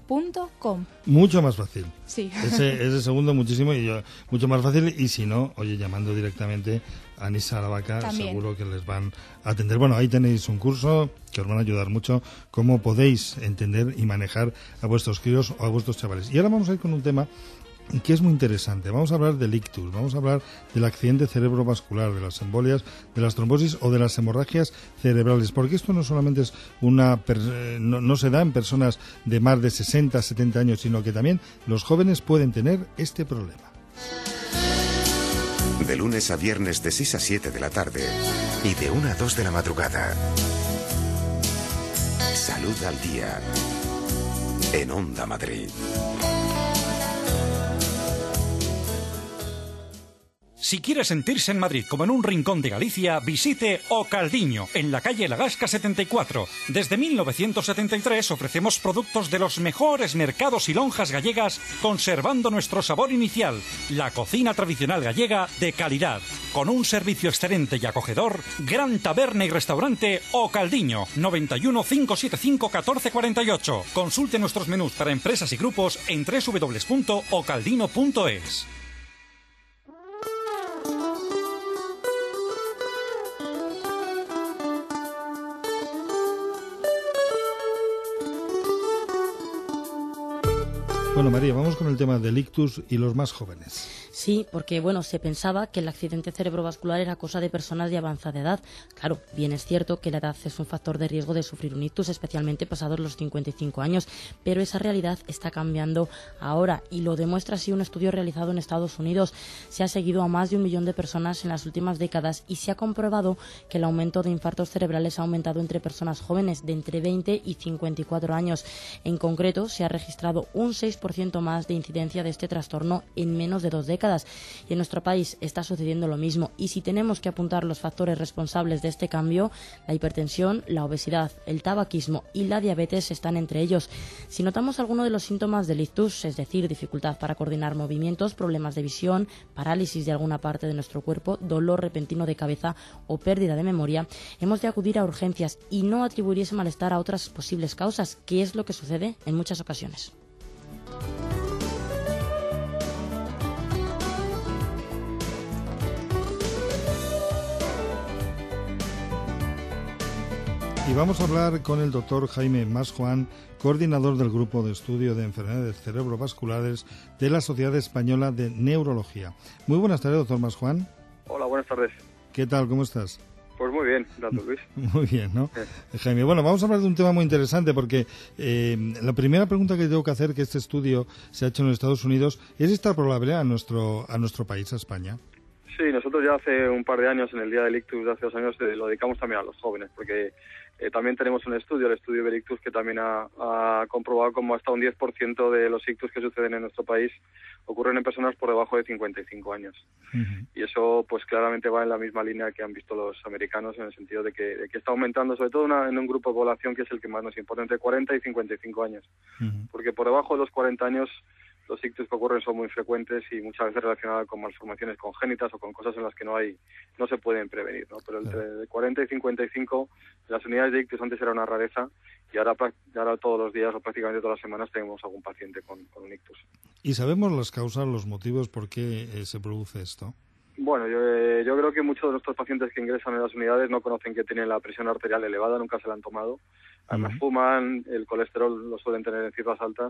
punto com. Mucho más fácil. Sí. Ese, ese segundo muchísimo y yo, mucho más fácil. Y si no, oye, llamando directamente a Nisa Aravaca, También. seguro que les van a atender. Bueno, ahí tenéis un curso que os van a ayudar mucho cómo podéis entender y manejar a vuestros críos o a vuestros chavales. Y ahora vamos a ir con un tema que es muy interesante. Vamos a hablar del ictus, vamos a hablar del accidente cerebrovascular, de las embolias, de las trombosis o de las hemorragias cerebrales, porque esto no solamente es una per- no, no se da en personas de más de sesenta, setenta años, sino que también los jóvenes pueden tener este problema. De lunes a viernes de seis a siete de la tarde y de una a dos de la madrugada. Salud al día en Onda Madrid. Si quiere sentirse en Madrid como en un rincón de Galicia, visite O Caldiño, en la calle Lagasca setenta y cuatro. Desde mil novecientos setenta y tres ofrecemos productos de los mejores mercados y lonjas gallegas, conservando nuestro sabor inicial, la cocina tradicional gallega de calidad. Con un servicio excelente y acogedor, gran taberna y restaurante O Caldiño, noventa y uno, cinco setenta y cinco, catorce cuarenta y ocho. Consulte nuestros menús para empresas y grupos en doble u doble u doble u punto o caldino punto es. Bueno, María, vamos con el tema del ictus y los más jóvenes. Sí, porque bueno, se pensaba que el accidente cerebrovascular era cosa de personas de avanzada edad. Claro, bien es cierto que la edad es un factor de riesgo de sufrir un ictus, especialmente pasados los cincuenta y cinco años, pero esa realidad está cambiando ahora y lo demuestra así un estudio realizado en Estados Unidos. Se ha seguido a más de un millón de personas en las últimas décadas y se ha comprobado que el aumento de infartos cerebrales ha aumentado entre personas jóvenes de entre veinte y cincuenta y cuatro años. En concreto, se ha registrado un seis por ciento más de incidencia de este trastorno en menos de dos décadas. Y en nuestro país está sucediendo lo mismo. Y si tenemos que apuntar los factores responsables de este cambio, la hipertensión, la obesidad, el tabaquismo y la diabetes están entre ellos. Si notamos alguno de los síntomas del ictus, es decir, dificultad para coordinar movimientos, problemas de visión, parálisis de alguna parte de nuestro cuerpo, dolor repentino de cabeza o pérdida de memoria, hemos de acudir a urgencias y no atribuir ese malestar a otras posibles causas, que es lo que sucede en muchas ocasiones. Y vamos a hablar con el doctor Jaime Masjuan, coordinador del Grupo de Estudio de Enfermedades Cerebrovasculares de la Sociedad Española de Neurología. Muy buenas tardes, doctor Masjuan. Hola, buenas tardes. ¿Qué tal? ¿Cómo estás? Pues muy bien, gracias, Luis. Muy bien, ¿no? Sí. Jaime, bueno, vamos a hablar de un tema muy interesante porque eh, la primera pregunta que tengo que hacer, que este estudio se ha hecho en los Estados Unidos, ¿es extrapolable a nuestro, a nuestro país, a España? Sí, nosotros ya hace un par de años, en el Día del Ictus de hace dos años, eh, lo dedicamos también a los jóvenes, porque eh, también tenemos un estudio, el estudio del ictus, que también ha, ha comprobado como hasta un diez por ciento de los ictus que suceden en nuestro país ocurren en personas por debajo de cincuenta y cinco años. Uh-huh. Y eso pues claramente va en la misma línea que han visto los americanos, en el sentido de que, de que está aumentando, sobre todo una, en un grupo de población que es el que más nos importa, entre cuarenta y cincuenta y cinco años. Uh-huh. Porque por debajo de los cuarenta años los ictus que ocurren son muy frecuentes y muchas veces relacionadas con malformaciones congénitas o con cosas en las que no hay no se pueden prevenir, ¿no? Pero entre claro. cuarenta y cincuenta y cinco, las unidades de ictus antes era una rareza y ahora, ahora todos los días o prácticamente todas las semanas tenemos algún paciente con, con un ictus. ¿Y sabemos las causas, los motivos por qué eh, se produce esto? Bueno, yo, eh, yo creo que muchos de nuestros pacientes que ingresan en las unidades no conocen que tienen la presión arterial elevada, nunca se la han tomado. Además uh-huh. fuman, el colesterol lo suelen tener en cifras altas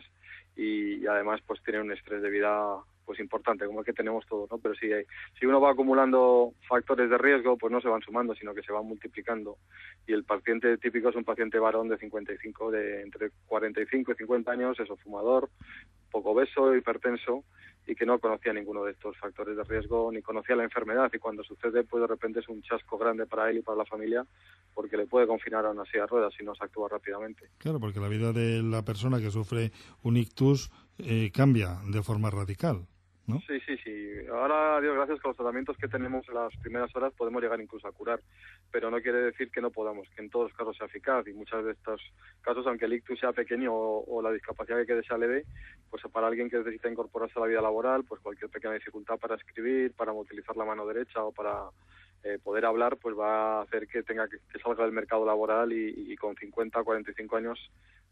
y, y además pues tienen un estrés de vida pues importante, como el que tenemos todos, ¿no? Pero si, si uno va acumulando factores de riesgo, pues no se van sumando, sino que se van multiplicando. Y el paciente típico es un paciente varón de cincuenta y cinco, de entre cuarenta y cinco y cincuenta años, eso, fumador, poco obeso, hipertenso, y que no conocía ninguno de estos factores de riesgo, ni conocía la enfermedad, y cuando sucede, pues de repente es un chasco grande para él y para la familia, porque le puede confinar a una silla de ruedas si no se actúa rápidamente. Claro, porque la vida de la persona que sufre un ictus eh, cambia de forma radical, ¿no? Sí, sí, sí. Ahora, Dios gracias, con los tratamientos que tenemos en las primeras horas podemos llegar incluso a curar, pero no quiere decir que no podamos, que en todos los casos sea eficaz, y muchos de estos casos, aunque el ictus sea pequeño o, o la discapacidad que quede sea leve, pues para alguien que necesita incorporarse a la vida laboral, pues cualquier pequeña dificultad para escribir, para utilizar la mano derecha o para eh, poder hablar, pues va a hacer que tenga que, que salga del mercado laboral y, y con cincuenta, cuarenta y cinco años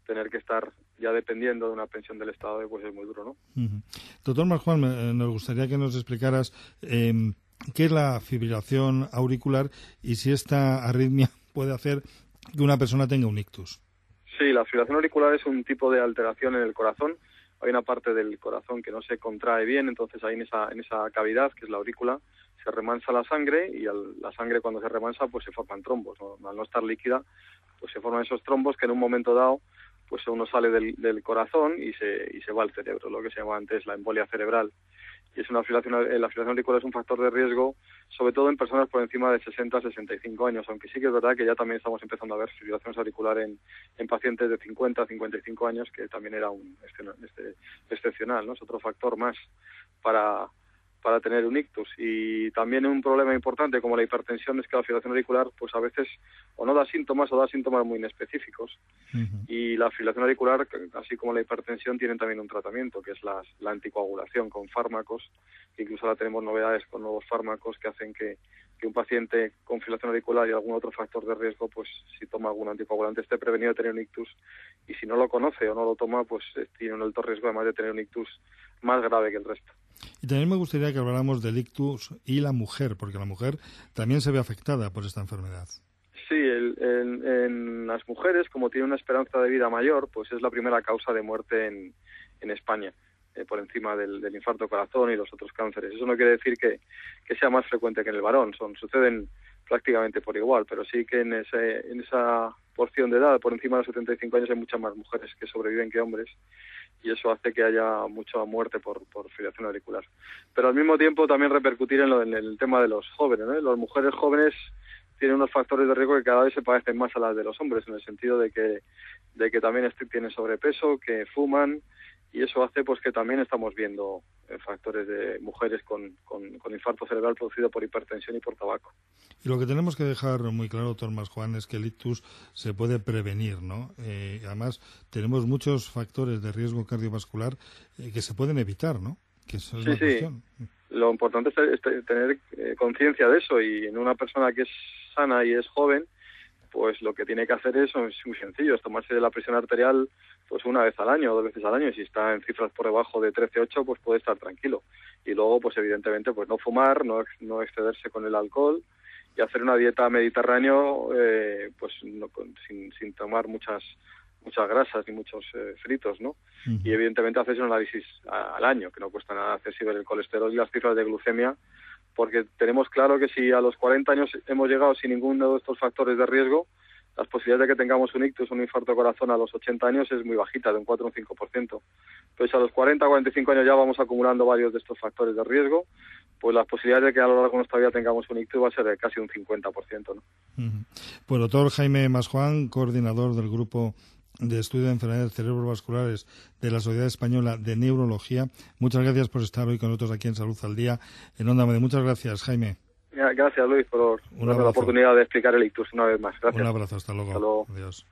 tener que estar ya dependiendo de una pensión del Estado, pues es muy duro, ¿no? Uh-huh. Doctor Masjuan, eh, nos gustaría que nos explicaras eh, qué es la fibrilación auricular y si esta arritmia puede hacer que una persona tenga un ictus. Sí, la fibrilación auricular es un tipo de alteración en el corazón. Hay una parte del corazón que no se contrae bien, entonces ahí en esa, en esa cavidad, que es la aurícula, se remansa la sangre y al, la sangre cuando se remansa pues se forman trombos, ¿no? Al no estar líquida, pues se forman esos trombos que en un momento dado pues uno sale del, del corazón y se, y se va al cerebro, lo que se llama antes la embolia cerebral. Y es una fibrilación, la fibrilación auricular es un factor de riesgo, sobre todo en personas por encima de sesenta a sesenta y cinco años, aunque sí que es verdad que ya también estamos empezando a ver fibrilaciones auriculares en, en pacientes de cincuenta a cincuenta y cinco años, que también era un este, excepcional, ¿no? Es otro factor más para, para tener un ictus. Y también un problema importante como la hipertensión es que la fibrilación auricular pues a veces o no da síntomas o da síntomas muy inespecíficos. Uh-huh. Y la fibrilación auricular, así como la hipertensión, tienen también un tratamiento, que es la, la anticoagulación con fármacos, que incluso ahora tenemos novedades con nuevos fármacos que hacen que, que un paciente con fibrilación auricular y algún otro factor de riesgo, pues si toma algún anticoagulante esté prevenido de tener un ictus, y si no lo conoce o no lo toma, pues tiene un alto riesgo además de tener un ictus más grave que el resto. Y también me gustaría que habláramos del ictus y la mujer, porque la mujer también se ve afectada por esta enfermedad. Sí, el, en, en las mujeres, como tiene una esperanza de vida mayor, pues es la primera causa de muerte en, en España, eh, por encima del, del infarto corazón y los otros cánceres. Eso no quiere decir que, que sea más frecuente que en el varón, son suceden prácticamente por igual, pero sí que en, ese, en esa porción de edad, por encima de los setenta y cinco años, hay muchas más mujeres que sobreviven que hombres, y eso hace que haya mucha muerte por, por fibrilación auricular. Pero al mismo tiempo también repercutir en, lo, en el tema de los jóvenes, ¿no? Las mujeres jóvenes tienen unos factores de riesgo que cada vez se parecen más a las de los hombres, en el sentido de que de que también tienen sobrepeso, que fuman, y eso hace pues que también estamos viendo eh, factores de mujeres con, con, con infarto cerebral producido por hipertensión y por tabaco. Y lo que tenemos que dejar muy claro, doctor Masjuan, es que el ictus se puede prevenir, ¿no? Eh, además, tenemos muchos factores de riesgo cardiovascular eh, que se pueden evitar, ¿no? Que eso es sí, la sí. cuestión. Lo importante es, es tener eh, conciencia de eso, y en una persona que es sana y es joven, pues lo que tiene que hacer es, es muy sencillo, es tomarse la presión arterial pues una vez al año o dos veces al año, y si está en cifras por debajo de trece coma ocho, pues puede estar tranquilo. Y luego, pues evidentemente, pues no fumar, no, no excederse con el alcohol, y hacer una dieta mediterránea, eh, pues no, sin, sin tomar muchas muchas grasas ni muchos eh, fritos, ¿no? Uh-huh. Y evidentemente hacerse un análisis a, al año, que no cuesta nada hacerse, ver el colesterol y las cifras de glucemia, porque tenemos claro que si a los cuarenta años hemos llegado sin ninguno de estos factores de riesgo, las posibilidades de que tengamos un ictus, un infarto de corazón a los ochenta años es muy bajita, de un cuatro o un cinco por ciento. Entonces a los cuarenta a cuarenta y cinco años ya vamos acumulando varios de estos factores de riesgo, pues las posibilidades de que a lo largo de nuestra vida tengamos un ictus va a ser de casi un cincuenta por ciento, ¿no? Uh-huh. Pues doctor Jaime Masjuan, coordinador del Grupo de Estudio de Enfermedades Cerebrovasculares de la Sociedad Española de Neurología, muchas gracias por estar hoy con nosotros aquí en Salud al Día en Onda Madrid. Muchas gracias, Jaime. Gracias, Luis, por darme la oportunidad de explicar el ictus una vez más. Gracias. Un abrazo, hasta luego. Hasta luego. Adiós.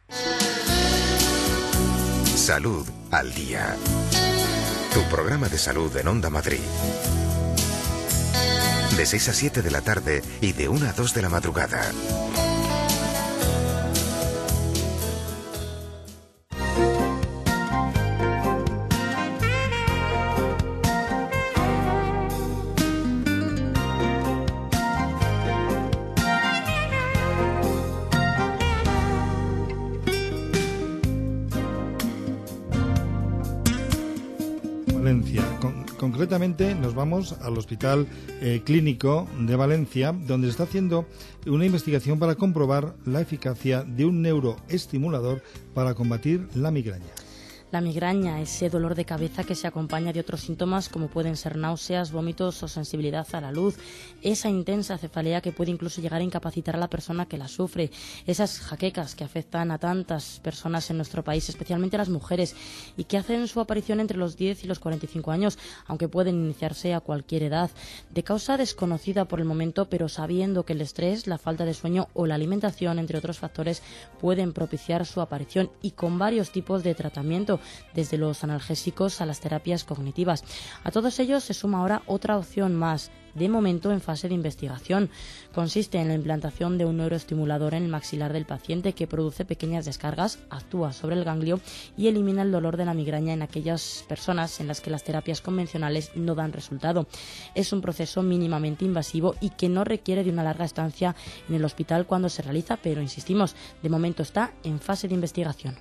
Salud al Día. Tu programa de salud en Onda Madrid. De seis a siete de la tarde y de una a dos de la madrugada. Valencia. Con, concretamente nos vamos al Hospital eh, Clínico de Valencia, donde se está haciendo una investigación para comprobar la eficacia de un neuroestimulador para combatir la migraña. La migraña, ese dolor de cabeza que se acompaña de otros síntomas como pueden ser náuseas, vómitos o sensibilidad a la luz, esa intensa cefalea que puede incluso llegar a incapacitar a la persona que la sufre, esas jaquecas que afectan a tantas personas en nuestro país, especialmente a las mujeres, y que hacen su aparición entre los diez y los cuarenta y cinco años, aunque pueden iniciarse a cualquier edad, de causa desconocida por el momento, pero sabiendo que el estrés, la falta de sueño o la alimentación, entre otros factores, pueden propiciar su aparición, y con varios tipos de tratamiento. desde los analgésicos a las terapias cognitivas. A todos ellos se suma ahora otra opción más, de momento en fase de investigación. Consiste en la implantación de un neuroestimulador en el maxilar del paciente que produce pequeñas descargas, actúa sobre el ganglio y elimina el dolor de la migraña en aquellas personas en las que las terapias convencionales no dan resultado. Es un proceso mínimamente invasivo y que no requiere de una larga estancia en el hospital cuando se realiza, pero insistimos, de momento está en fase de investigación.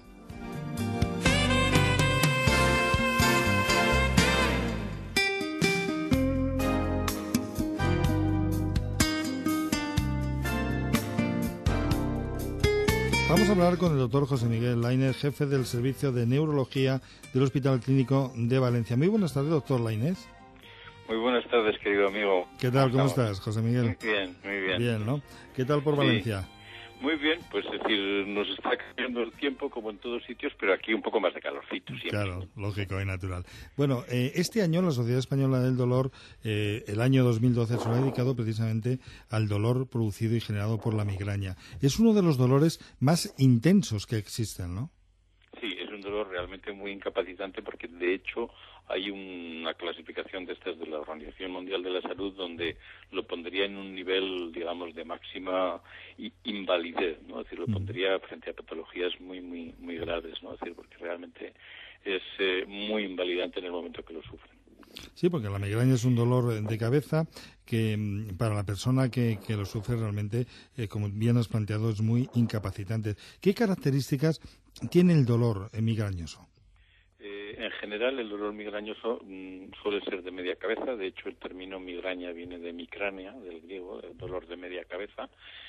Vamos a hablar con el doctor José Miguel Lainez, jefe del Servicio de Neurología del Hospital Clínico de Valencia. Muy buenas tardes, doctor Lainez. Muy buenas tardes, querido amigo. ¿Qué tal? ¿Cómo, ¿Cómo estás, José Miguel? Muy bien, muy bien. Bien, ¿no? ¿Qué tal por Sí. Valencia? Muy bien, pues es decir, nos está cambiando el tiempo como en todos sitios, pero aquí un poco más de calorcito siempre. Claro, lógico y natural. Bueno, eh, este año la Sociedad Española del Dolor, eh, el año dos mil doce, se lo ha dedicado precisamente al dolor producido y generado por la migraña. Es uno de los dolores más intensos que existen, ¿no? Sí, es un dolor realmente muy incapacitante porque de hecho hay una clasificación de estas de la Organización Mundial de la Salud donde lo pondría en un nivel, digamos, de máxima i- invalidez, ¿no? Es decir, lo pondría frente a patologías muy, muy, muy graves, ¿no? Es decir, porque realmente es eh, muy invalidante en el momento que lo sufren. Sí, porque la migraña es un dolor de cabeza que mm, para la persona que, que lo sufre realmente, eh, como bien has planteado, es muy incapacitante. ¿Qué características tiene el dolor eh, migrañoso? Eh, en general, el dolor migrañoso mm, suele ser de media cabeza. De hecho, el término migraña viene de micránea, del griego, el dolor de media cabeza.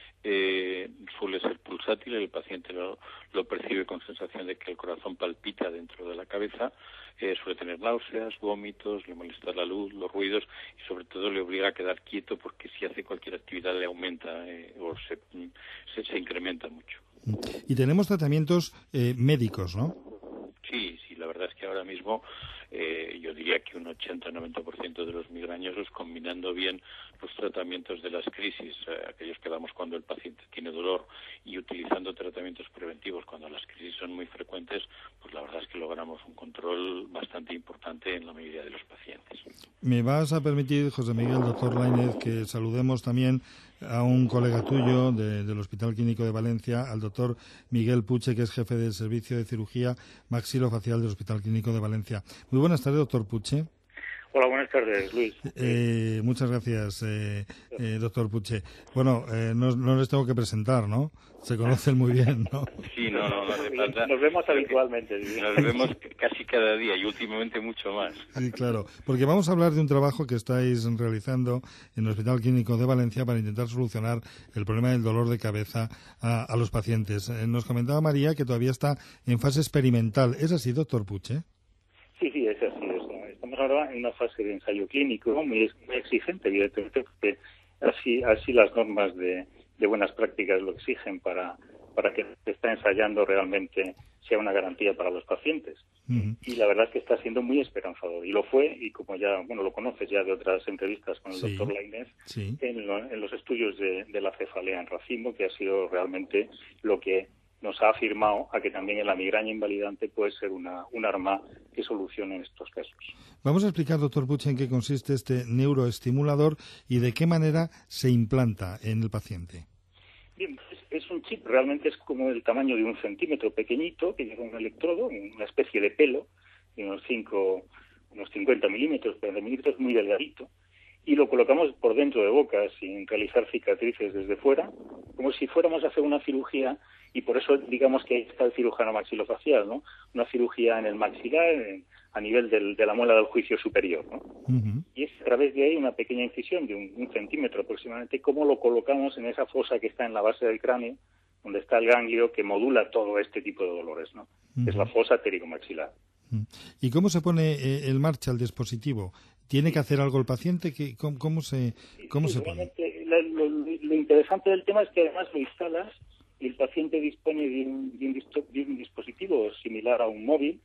Eh, suele ser pulsátil, el paciente lo, lo percibe con sensación de que el corazón palpita dentro de la cabeza, eh, suele tener náuseas, vómitos, le molesta la luz, los ruidos y sobre todo le obliga a quedar quieto porque si hace cualquier actividad le aumenta eh, o se, se, se incrementa mucho. Y tenemos tratamientos eh, médicos, ¿no? Sí, sí, la verdad es que ahora mismo eh, yo diría que un ochenta a noventa por ciento de los migrañosos, combinando bien los tratamientos de las crisis, eh, aquellos que damos cuando el paciente tiene dolor, y utilizando tratamientos preventivos cuando las crisis son muy frecuentes, pues la verdad es que logramos un control bastante importante en la mayoría de los pacientes. Me vas a permitir, José Miguel, doctor Lainez, que saludemos también a un colega tuyo de, del Hospital Clínico de Valencia, al doctor Miguel Puche, que es jefe del Servicio de Cirugía Maxilofacial del Hospital Clínico de Valencia. Muy buenas tardes, doctor Puche. Hola, buenas tardes, Luis. Eh, muchas gracias, eh, eh, doctor Puche. Bueno, eh, no, no les tengo que presentar, ¿no? Se conocen muy bien, ¿no? Sí, no, no, no hace falta. Nos vemos habitualmente. Nos vemos casi cada día y últimamente mucho más. Sí, claro, porque vamos a hablar de un trabajo que estáis realizando en el Hospital Clínico de Valencia para intentar solucionar el problema del dolor de cabeza a, a los pacientes. Eh, nos comentaba María que todavía está en fase experimental. ¿Es así, doctor Puche? Sí, sí, es así. Es, estamos ahora en una fase de ensayo clínico muy, muy exigente, evidentemente, porque así, así las normas de, de buenas prácticas lo exigen para, para que se está ensayando realmente sea una garantía para los pacientes. Uh-huh. Y la verdad es que está siendo muy esperanzador. Y lo fue, y como ya, bueno, lo conoces ya de otras entrevistas con el sí. doctor Lainez, sí. en, lo, en los estudios de, de la cefalea en racimo, que ha sido realmente lo que nos ha afirmado a que también en la migraña invalidante puede ser una, un arma que solucione estos casos. Vamos a explicar, doctor Puche, en qué consiste este neuroestimulador y de qué manera se implanta en el paciente. Bien, pues es un chip, realmente es como el tamaño de un centímetro, pequeñito, que lleva un electrodo, una especie de pelo, de unos cinco, unos cincuenta milímetros, treinta milímetros, muy delgadito, y lo colocamos por dentro de boca sin realizar cicatrices desde fuera, como si fuéramos a hacer una cirugía, y por eso digamos que ahí está el cirujano maxilofacial, ¿no? Una cirugía en el maxilar, en, a nivel del, de la muela del juicio superior, ¿no? Uh-huh. Y es a través de ahí una pequeña incisión de un, un centímetro aproximadamente, cómo lo colocamos en esa fosa que está en la base del cráneo, donde está el ganglio que modula todo este tipo de dolores, ¿no? Uh-huh. Es la fosa pterigomaxilar. Uh-huh. ¿Y cómo se pone eh, en marcha el dispositivo? ¿Tiene que hacer algo el paciente? ¿Qué, cómo, ¿Cómo se cómo sí, se pone? Lo, lo, lo interesante del tema es que además lo instalas y el paciente dispone de un, de, un, de un dispositivo similar a un móvil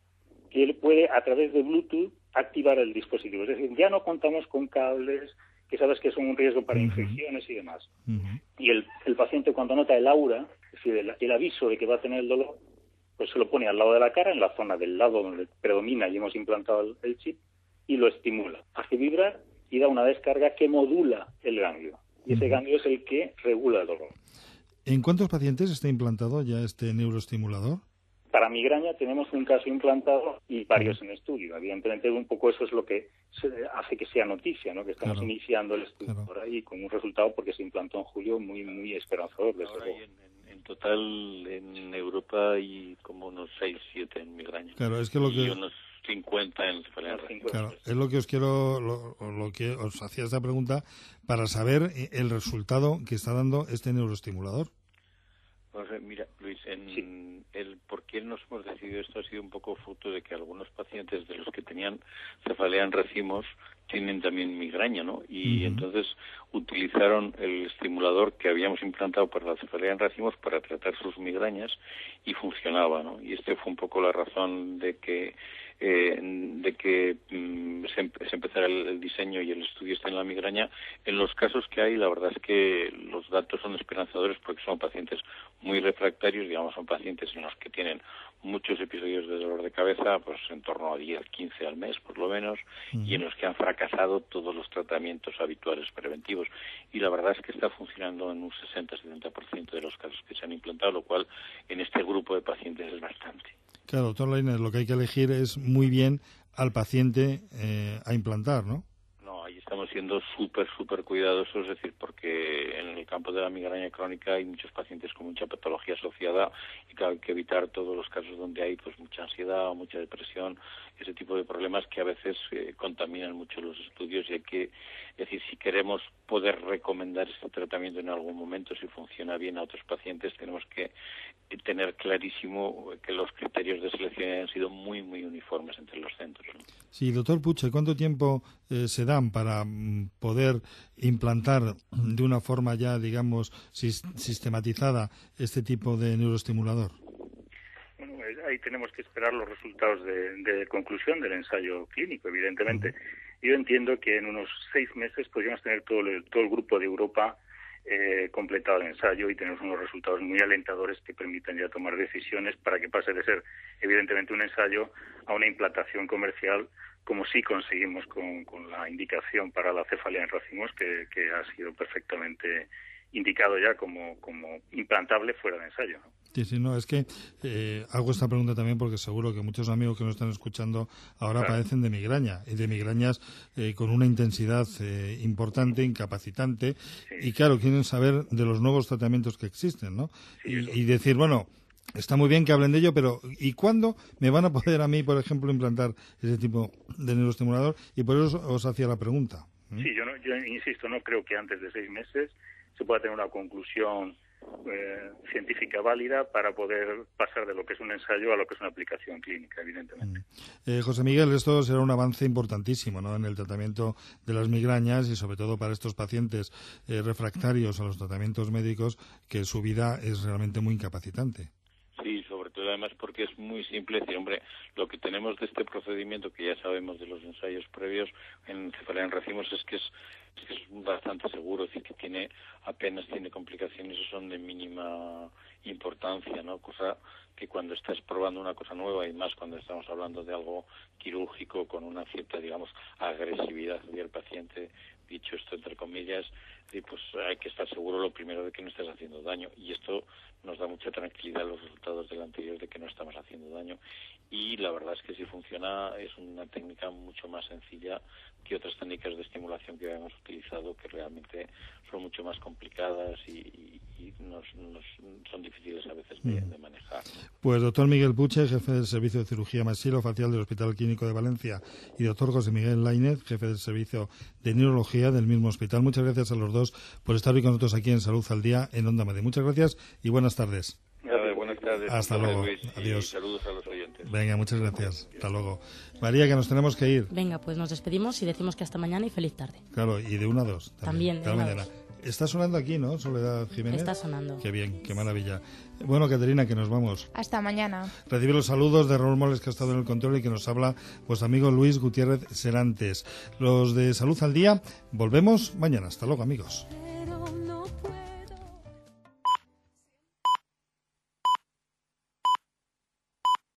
que él puede, a través de Bluetooth, activar el dispositivo. Es decir, ya no contamos con cables que sabes que son un riesgo para uh-huh. infecciones y demás. Uh-huh. Y el, el paciente, cuando nota el aura, es decir, el, el aviso de que va a tener el dolor, pues se lo pone al lado de la cara, en la zona del lado donde predomina y hemos implantado el, el chip, y lo estimula, hace vibrar y da una descarga que modula el ganglio. Y ese ganglio es el que regula el dolor. ¿En cuántos pacientes está implantado ya este neuroestimulador? Para migraña tenemos un caso implantado y varios en estudio. Evidentemente, un poco eso es lo que hace que sea noticia, ¿no? Que estamos claro. iniciando el estudio claro. por ahí con un resultado, porque se implantó en julio, muy muy esperanzador. Desde Ahora en, en, en total en Europa hay como unos seis, siete en migraña. Claro, es que lo que... Y unos cincuenta en cefalea racimosa. Claro, es lo que os quiero, lo, lo que os hacía esta pregunta para saber el resultado que está dando este neuroestimulador. Pues, mira, Luis, en sí. el por qué nos hemos decidido esto ha sido un poco fruto de que algunos pacientes de los que tenían cefalea en racimos tienen también migraña, ¿no? Y uh-huh. entonces utilizaron el estimulador que habíamos implantado para la cefalea en racimos para tratar sus migrañas y funcionaba, ¿no? Y este fue un poco la razón de que eh, de que mm, se, se empezara el, el diseño y el estudio este en la migraña. En los casos que hay, la verdad es que los datos son esperanzadores porque son pacientes muy refractarios, digamos, son pacientes en los que tienen muchos episodios de dolor de cabeza, pues en torno a diez, quince al mes por lo menos, uh-huh. y en los que han fracasado todos los tratamientos habituales preventivos. Y la verdad es que está funcionando en un sesenta a setenta por ciento de los casos que se han implantado, lo cual en este grupo de pacientes es bastante. Claro, doctor Lainez, lo que hay que elegir es muy bien al paciente eh, a implantar, ¿no? No, ahí estamos siendo súper, súper cuidadosos, es decir, porque en el campo de la migraña crónica hay muchos pacientes con mucha patología asociada y claro, hay que evitar todos los casos donde hay pues mucha ansiedad o mucha depresión, ese tipo de problemas que a veces eh, contaminan mucho los estudios y hay que, es decir, si queremos poder recomendar este tratamiento en algún momento, si funciona bien a otros pacientes, tenemos que tener clarísimo que los criterios de selección han sido muy, muy uniformes entre los centros, ¿no? Sí, doctor Puche, ¿cuánto tiempo eh, se dan para mm, poder implantar de una forma ya, digamos, sis- sistematizada este tipo de neuroestimulador? Bueno, ahí tenemos que esperar los resultados de, de conclusión del ensayo clínico, evidentemente. Uh-huh. Yo entiendo que en unos seis meses podríamos tener todo el, todo el grupo de Europa eh, completado el ensayo y tenemos unos resultados muy alentadores que permitan ya tomar decisiones para que pase de ser, evidentemente, un ensayo a una implantación comercial, como sí conseguimos con, con la indicación para la cefalea en racimos, que, que ha sido perfectamente indicado ya como, como implantable fuera de ensayo, ¿no? Sí, sí, no, es que eh, hago esta pregunta también porque seguro que muchos amigos que nos están escuchando ahora claro. padecen de migraña, y de migrañas eh, con una intensidad eh, importante, incapacitante, sí. y claro, quieren saber de los nuevos tratamientos que existen, ¿no? Sí, y, y decir, bueno, está muy bien que hablen de ello, pero ¿y cuándo me van a poder a mí, por ejemplo, implantar ese tipo de neuroestimulador? Y por eso os hacía la pregunta. ¿Mm? Sí, yo, no, yo insisto, no creo que antes de seis meses se pueda tener una conclusión eh, científica válida para poder pasar de lo que es un ensayo a lo que es una aplicación clínica, evidentemente. Eh, José Miguel, esto será un avance importantísimo, ¿no?, en el tratamiento de las migrañas y sobre todo para estos pacientes eh, refractarios a los tratamientos médicos, que su vida es realmente muy incapacitante. Sí, sobre todo además porque es muy simple decir, hombre, lo que tenemos de este procedimiento que ya sabemos de los ensayos previos en cefalea en racimos es que es, es que es bastante seguro, es decir, que tiene apenas tiene complicaciones o son de mínima importancia, ¿no? Cosa que cuando estás probando una cosa nueva y más cuando estamos hablando de algo quirúrgico con una cierta, digamos, agresividad del paciente, dicho esto entre comillas, y pues hay que estar seguro lo primero de que no estés haciendo daño, y esto nos da mucha tranquilidad los resultados del anterior de que no estamos haciendo daño, y la verdad es que si funciona es una técnica mucho más sencilla que otras técnicas de estimulación que habíamos utilizado, que realmente son mucho más complicadas y, y, y nos, nos son difíciles a veces de, de manejar. Pues doctor Miguel Puche, jefe del Servicio de Cirugía Maxilofacial del Hospital Clínico de Valencia, y doctor José Miguel Lainez, jefe del Servicio de Neurología del mismo hospital. Muchas gracias a los dos por estar hoy con nosotros aquí en Salud al Día en Onda Madrid. Muchas gracias y buenas tardes. Vale, buenas tardes. Hasta luego. Luis, adiós. Saludos a los oyentes. Venga, muchas gracias. Hasta luego. María, que nos tenemos que ir. Venga, pues nos despedimos y decimos que hasta mañana y feliz tarde. Claro, y de una a dos. También, También de una a dos. Está sonando aquí, ¿no, Soledad Jiménez? Está sonando. Qué bien, qué maravilla. Bueno, Caterina, que nos vamos. Hasta mañana. Recibe los saludos de Raúl Moles, que ha estado en el control y que nos habla vuestro amigo Luis Gutiérrez Serantes. Los de Salud al Día, volvemos mañana. Hasta luego, amigos.